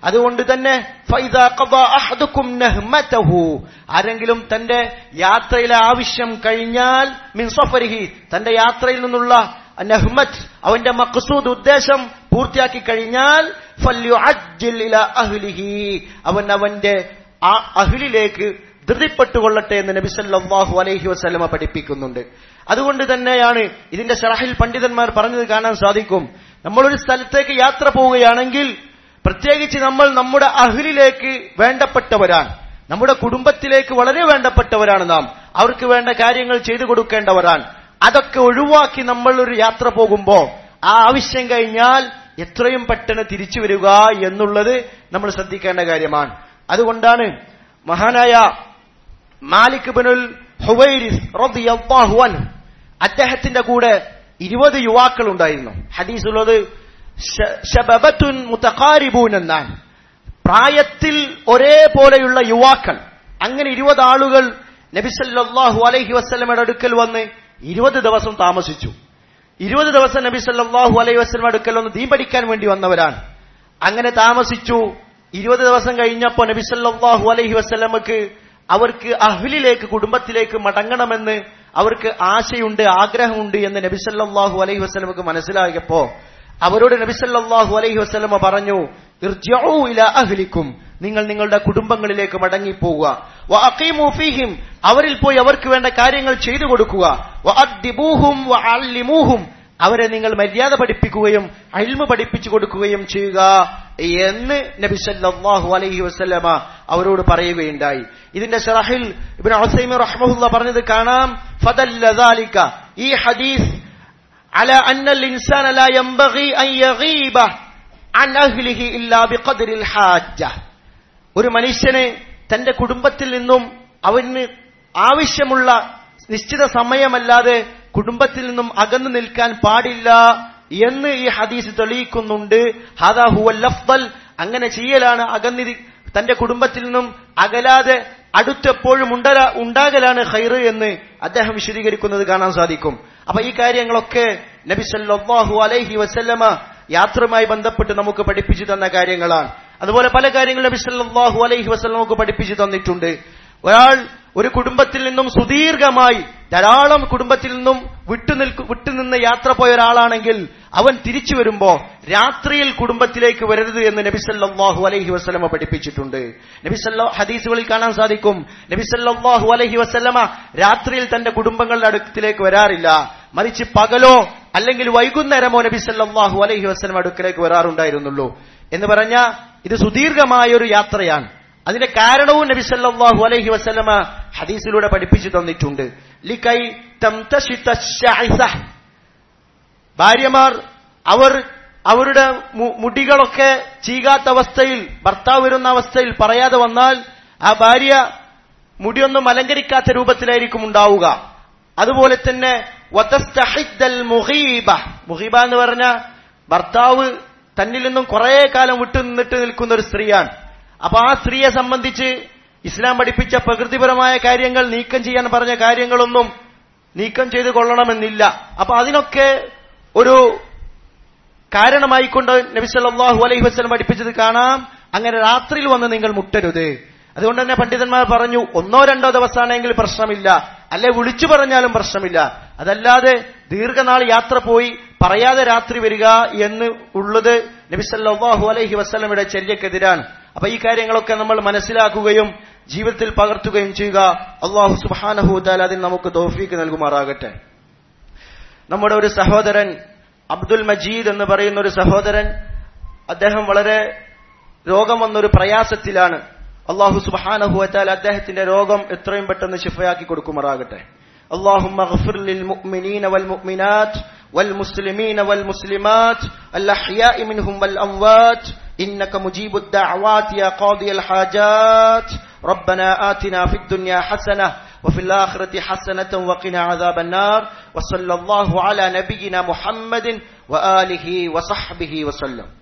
അതുകൊണ്ട് തന്നെ ഫൈദാ ഖദാ അഹദുകും നഹ്മതഹു, ആരെങ്കിലും തന്റെ യാത്രയിലെ ആവശ്യം കഴിഞ്ഞാൽ, മിൻ സഫരിഹി, തന്റെ യാത്രയിൽ നിന്നുള്ള നഹ്മത്ത്, അവന്റെ മഖ്സൂദ്, ഉദ്ദേശം പൂർത്തിയാക്കി കഴിഞ്ഞാൽ, ഫല്യുഅജ്ജിൽ ഇലാ അഹ്ലിഹി, അവന്റെ ആ അഹ്ലിലേക്ക് ധൃതിപ്പെട്ടുകൊള്ളട്ടെ എന്ന് നബി സല്ലല്ലാഹു അലൈഹി വസല്ലമ പഠിപ്പിക്കുന്നുണ്ട്. അതുകൊണ്ട് തന്നെയാണ് ഇതിന്റെ ശറഹിൽ പണ്ഡിതന്മാർ പറഞ്ഞത് കാണാൻ സാധിക്കും. നമ്മളൊരു സ്ഥലത്തേക്ക് യാത്ര പോവുകയാണെങ്കിൽ പ്രത്യേകിച്ച് നമ്മൾ നമ്മുടെ അഹ്ലിലേക്ക് വേണ്ടപ്പെട്ടവരാണ്, നമ്മുടെ കുടുംബത്തിലേക്ക് വളരെ വേണ്ടപ്പെട്ടവരാണ് നാം. അവർക്ക് വേണ്ട കാര്യങ്ങൾ ചെയ്തു കൊടുക്കേണ്ടവരാണ്. അതൊക്കെ ഒഴിവാക്കി നമ്മൾ ഒരു യാത്ര പോകുമ്പോ ആ ആവശ്യം കഴിഞ്ഞാൽ എത്രയും പെട്ടെന്ന് തിരിച്ചു വരിക എന്നുള്ളത് നമ്മൾ ശ്രദ്ധിക്കേണ്ട കാര്യമാണ്. അതുകൊണ്ടാണ് മഹാനായ മാലിക് ഇബ്നുൽ ഹുവൈരിസ് റളിയല്ലാഹു അൻഹു, അദ്ദേഹത്തിന്റെ കൂടെ 20 യുവാക്കൾ ഉണ്ടായിരുന്നു. ഹദീസുള്ളത് ശബബത്തുൻ മുതഖാരിബൂൻ എന്നാണ്, പ്രായത്തിൽ ഒരേപോലെയുള്ള യുവാക്കൾ. അങ്ങനെ 20 ആളുകൾ നബി സല്ലല്ലാഹു അലൈഹി വസല്ലമയുടെ അടുക്കൽ വന്ന് 20 ദിവസം താമസിച്ചു. 20 ദിവസം നബി സല്ലല്ലാഹു അലൈഹി വസല്ലമയുടെ അടുക്കൽ വന്ന് ദീൻ പഠിക്കാൻ വേണ്ടി വന്നവരാണ്. അങ്ങനെ താമസിച്ചു. 20 ദിവസം കഴിഞ്ഞപ്പോ നബി സല്ലല്ലാഹു അലൈഹി വസല്ലമക്ക് അവർക്ക് അഹ്ലിലേക്ക്, കുടുംബത്തിലേക്ക് മടങ്ങണമെന്ന് അവർക്ക് ആശയുണ്ട്, ആഗ്രഹമുണ്ട് എന്ന് നബി സല്ലല്ലാഹു അലൈഹി വസല്ലമക്ക് മനസ്സിലായപ്പോ അവരോട് നബി സല്ലല്ലാഹു അലൈഹി വസല്ലമ പറഞ്ഞു, ഇർജിഉ ഇലാ അഹ്ലിക്കും, നിങ്ങൾ നിങ്ങളുടെ കുടുംബങ്ങളിലേക്ക് മടങ്ങിപ്പോവുക. വഅഖീമു ഫീഹിം, അവരിൽ പോയി അവർക്ക് വേണ്ട കാര്യങ്ങൾ ചെയ്തു കൊടുക്കുക. വഅദ്ദിബൂഹും വഅല്ലിമൂഹും, അവരെ നിങ്ങൾ മര്യാദ പഠിപ്പിക്കുകയും ഇൽമു പഠിപ്പിച്ചു കൊടുക്കുകയും ചെയ്യുക എന്ന് നബി സല്ലല്ലാഹു അലൈഹി വസല്ലമ അവരോട് പറയുകയുണ്ടായി. ഇതിന്റെ ശറഹിൽ ഇബ്നു ഉസൈമീൻ റഹ്മഹുല്ലാഹ് പറഞ്ഞത് കാണാം, ഫദല്ല ദാലിക, ഈ ഹദീസ് അലാ അന്നൽ ഇൻസാന ലാ യംബഗി അൻ യഗീബ അൻ അഹ്ലിഹി ഇല്ലാ ബിഖദ്രിൽ ഹാജ്ജ, ഒരു മനുഷ്യന് തന്റെ കുടുംബത്തിൽ നിന്നും അവന് ആവശ്യമുള്ള നിശ്ചിത സമയമല്ലാതെ കുടുംബത്തിൽ നിന്നും അകന്നു നിൽക്കാൻ പാടില്ല എന്ന് ഈ ഹദീസ് തെളിയിക്കുന്നുണ്ട്. ഹാദാ ഹുവൽ അഫ്ദൽ, അങ്ങനെ ചെയ്യലാണ് തന്റെ കുടുംബത്തിൽ നിന്നും അകലാതെ അടുത്തെപ്പോഴും ഉണ്ടാകലാണ് ഖൈർ എന്ന് അദ്ദേഹം വിശദീകരിക്കുന്നത് കാണാൻ സാധിക്കും. അപ്പൊ ഈ കാര്യങ്ങളൊക്കെ നബി സല്ലല്ലാഹു അലൈഹി വസല്ലമ യാത്രയുമായി ബന്ധപ്പെട്ട് നമുക്ക് പഠിപ്പിച്ചു തന്ന കാര്യങ്ങളാണ്. അതുപോലെ പല കാര്യങ്ങളും നബി സല്ലല്ലാഹു അലൈഹി വസല്ലം നമുക്ക് പഠിപ്പിച്ചു തന്നിട്ടുണ്ട്. ഒരാൾ ഒരു കുടുംബത്തിൽ നിന്നും സുദീർഘമായി ധാരാളം കുടുംബത്തിൽ നിന്നും വിട്ടുനിന്ന് യാത്ര പോയ ഒരാളാണെങ്കിൽ അവൻ തിരിച്ചു വരുമ്പോ രാത്രിയിൽ കുടുംബത്തിലേക്ക് വരരുത് എന്ന് നബി സല്ലല്ലാഹു അലൈഹി വസല്ലമ പഠിപ്പിച്ചിട്ടുണ്ട്. ഹദീസുകളിൽ കാണാൻ സാധിക്കും, നബി സല്ലല്ലാഹു അലൈഹി വസല്ലമ രാത്രിയിൽ തന്റെ കുടുംബങ്ങളുടെ അടുക്കിലേക്ക് വരാറില്ല, മറിച്ച് പകലോ അല്ലെങ്കിൽ വൈകുന്നേരമോ നബി സല്ലല്ലാഹു അലൈഹി വസല്ലമ അടുക്കിലേക്ക് വരാറുണ്ടായിരുന്നുള്ളൂ. എന്ന് പറഞ്ഞ ഇത് സുദീർഘമായ ഒരു യാത്രയാണ്. അതിന്റെ കാരണവും നബി സല്ലല്ലാഹു അലൈഹി വസല്ലമ ഹദീസിലൂടെ പഠിപ്പിച്ചു തന്നിട്ടുണ്ട്. ലികൈ തംതശിത ശഅസ, ഭാര്യമാർ അവരുടെ മുടികളൊക്കെ ചീകാത്ത അവസ്ഥയിൽ, ഭർത്താവ് വരുന്ന അവസ്ഥയിൽ പറയാതെ വന്നാൽ ആ ഭാര്യ മുടിയൊന്നും അലങ്കരിക്കാത്ത രൂപത്തിലായിരിക്കും ഉണ്ടാവുക. അതുപോലെ തന്നെ വതസ്തഹിദ്ദൽ മുഗീബ, മുഗീബ എന്ന് പറഞ്ഞ ഭർത്താവ് തന്നിൽ നിന്നും കുറെ കാലം വിട്ടു നിൽക്കുന്ന ഒരു സ്ത്രീയാണ്. അപ്പൊ ആ സ്ത്രീയെ സംബന്ധിച്ച് ഇസ്ലാം പഠിപ്പിച്ച പ്രകൃതിപരമായ കാര്യങ്ങൾ നീക്കം ചെയ്യാൻ പറഞ്ഞ കാര്യങ്ങളൊന്നും നീക്കം ചെയ്ത് കൊള്ളണമെന്നില്ല. അപ്പൊ അതിനൊക്കെ ഒരു കാരണമായിക്കൊണ്ട് നബി സല്ലല്ലാഹു അലൈഹി വസല്ലം പഠിപ്പിച്ചത് കാണാം, അങ്ങനെ രാത്രിയിൽ വന്ന് നിങ്ങൾ മുട്ടരുത്. അതുകൊണ്ട് തന്നെ പണ്ഡിതന്മാർ പറഞ്ഞു, 1-2 ദിവസമാണെങ്കിൽ പ്രശ്നമില്ല, അല്ലെ വിളിച്ചു പറഞ്ഞാലും പ്രശ്നമില്ല. അതല്ലാതെ ദീർഘനാൾ യാത്ര പോയി പറയാതെ രാത്രി വരിക എന്ന് ഉള്ളത് നബി സല്ലല്ലാഹു അലൈഹി വസല്ലമയുടെ ചര്യക്കെതിരാണ്. അപ്പൊ ഈ കാര്യങ്ങളൊക്കെ നമ്മൾ മനസ്സിലാക്കുകയും ജീവിതത്തിൽ പകർത്തുകയും ചെയ്യുക. അല്ലാഹു സുബ്ഹാനഹു വ തആല അതിന് നമുക്ക് തൗഫീഖ് നൽകുമാറാകട്ടെ. നമ്മുടെ ഒരു സഹോദരൻ അബ്ദുൽ മജീദ് എന്ന് പറയുന്ന ഒരു സഹോദരൻ, അദ്ദേഹം വളരെ രോഗം വന്നൊരു പ്രയാസത്തിലാണ്. അല്ലാഹു സുബ്ഹാനഹു വ തആല അദ്ദേഹത്തിന്റെ രോഗം എത്രയും പെട്ടെന്ന് ശിഫയാക്കി കൊടുക്കുമാറാകട്ടെ. اللهم اغفر للمؤمنين والمؤمنات والمسلمين والمسلمات الأحياء منهم والأموات إنك مجيب الدعوات يا قاضي الحاجات. ربنا آتنا في الدنيا حسنة وفي الآخرة حسنة وقنا عذاب النار. وصلى الله على نبينا محمد وآله وصحبه وسلم.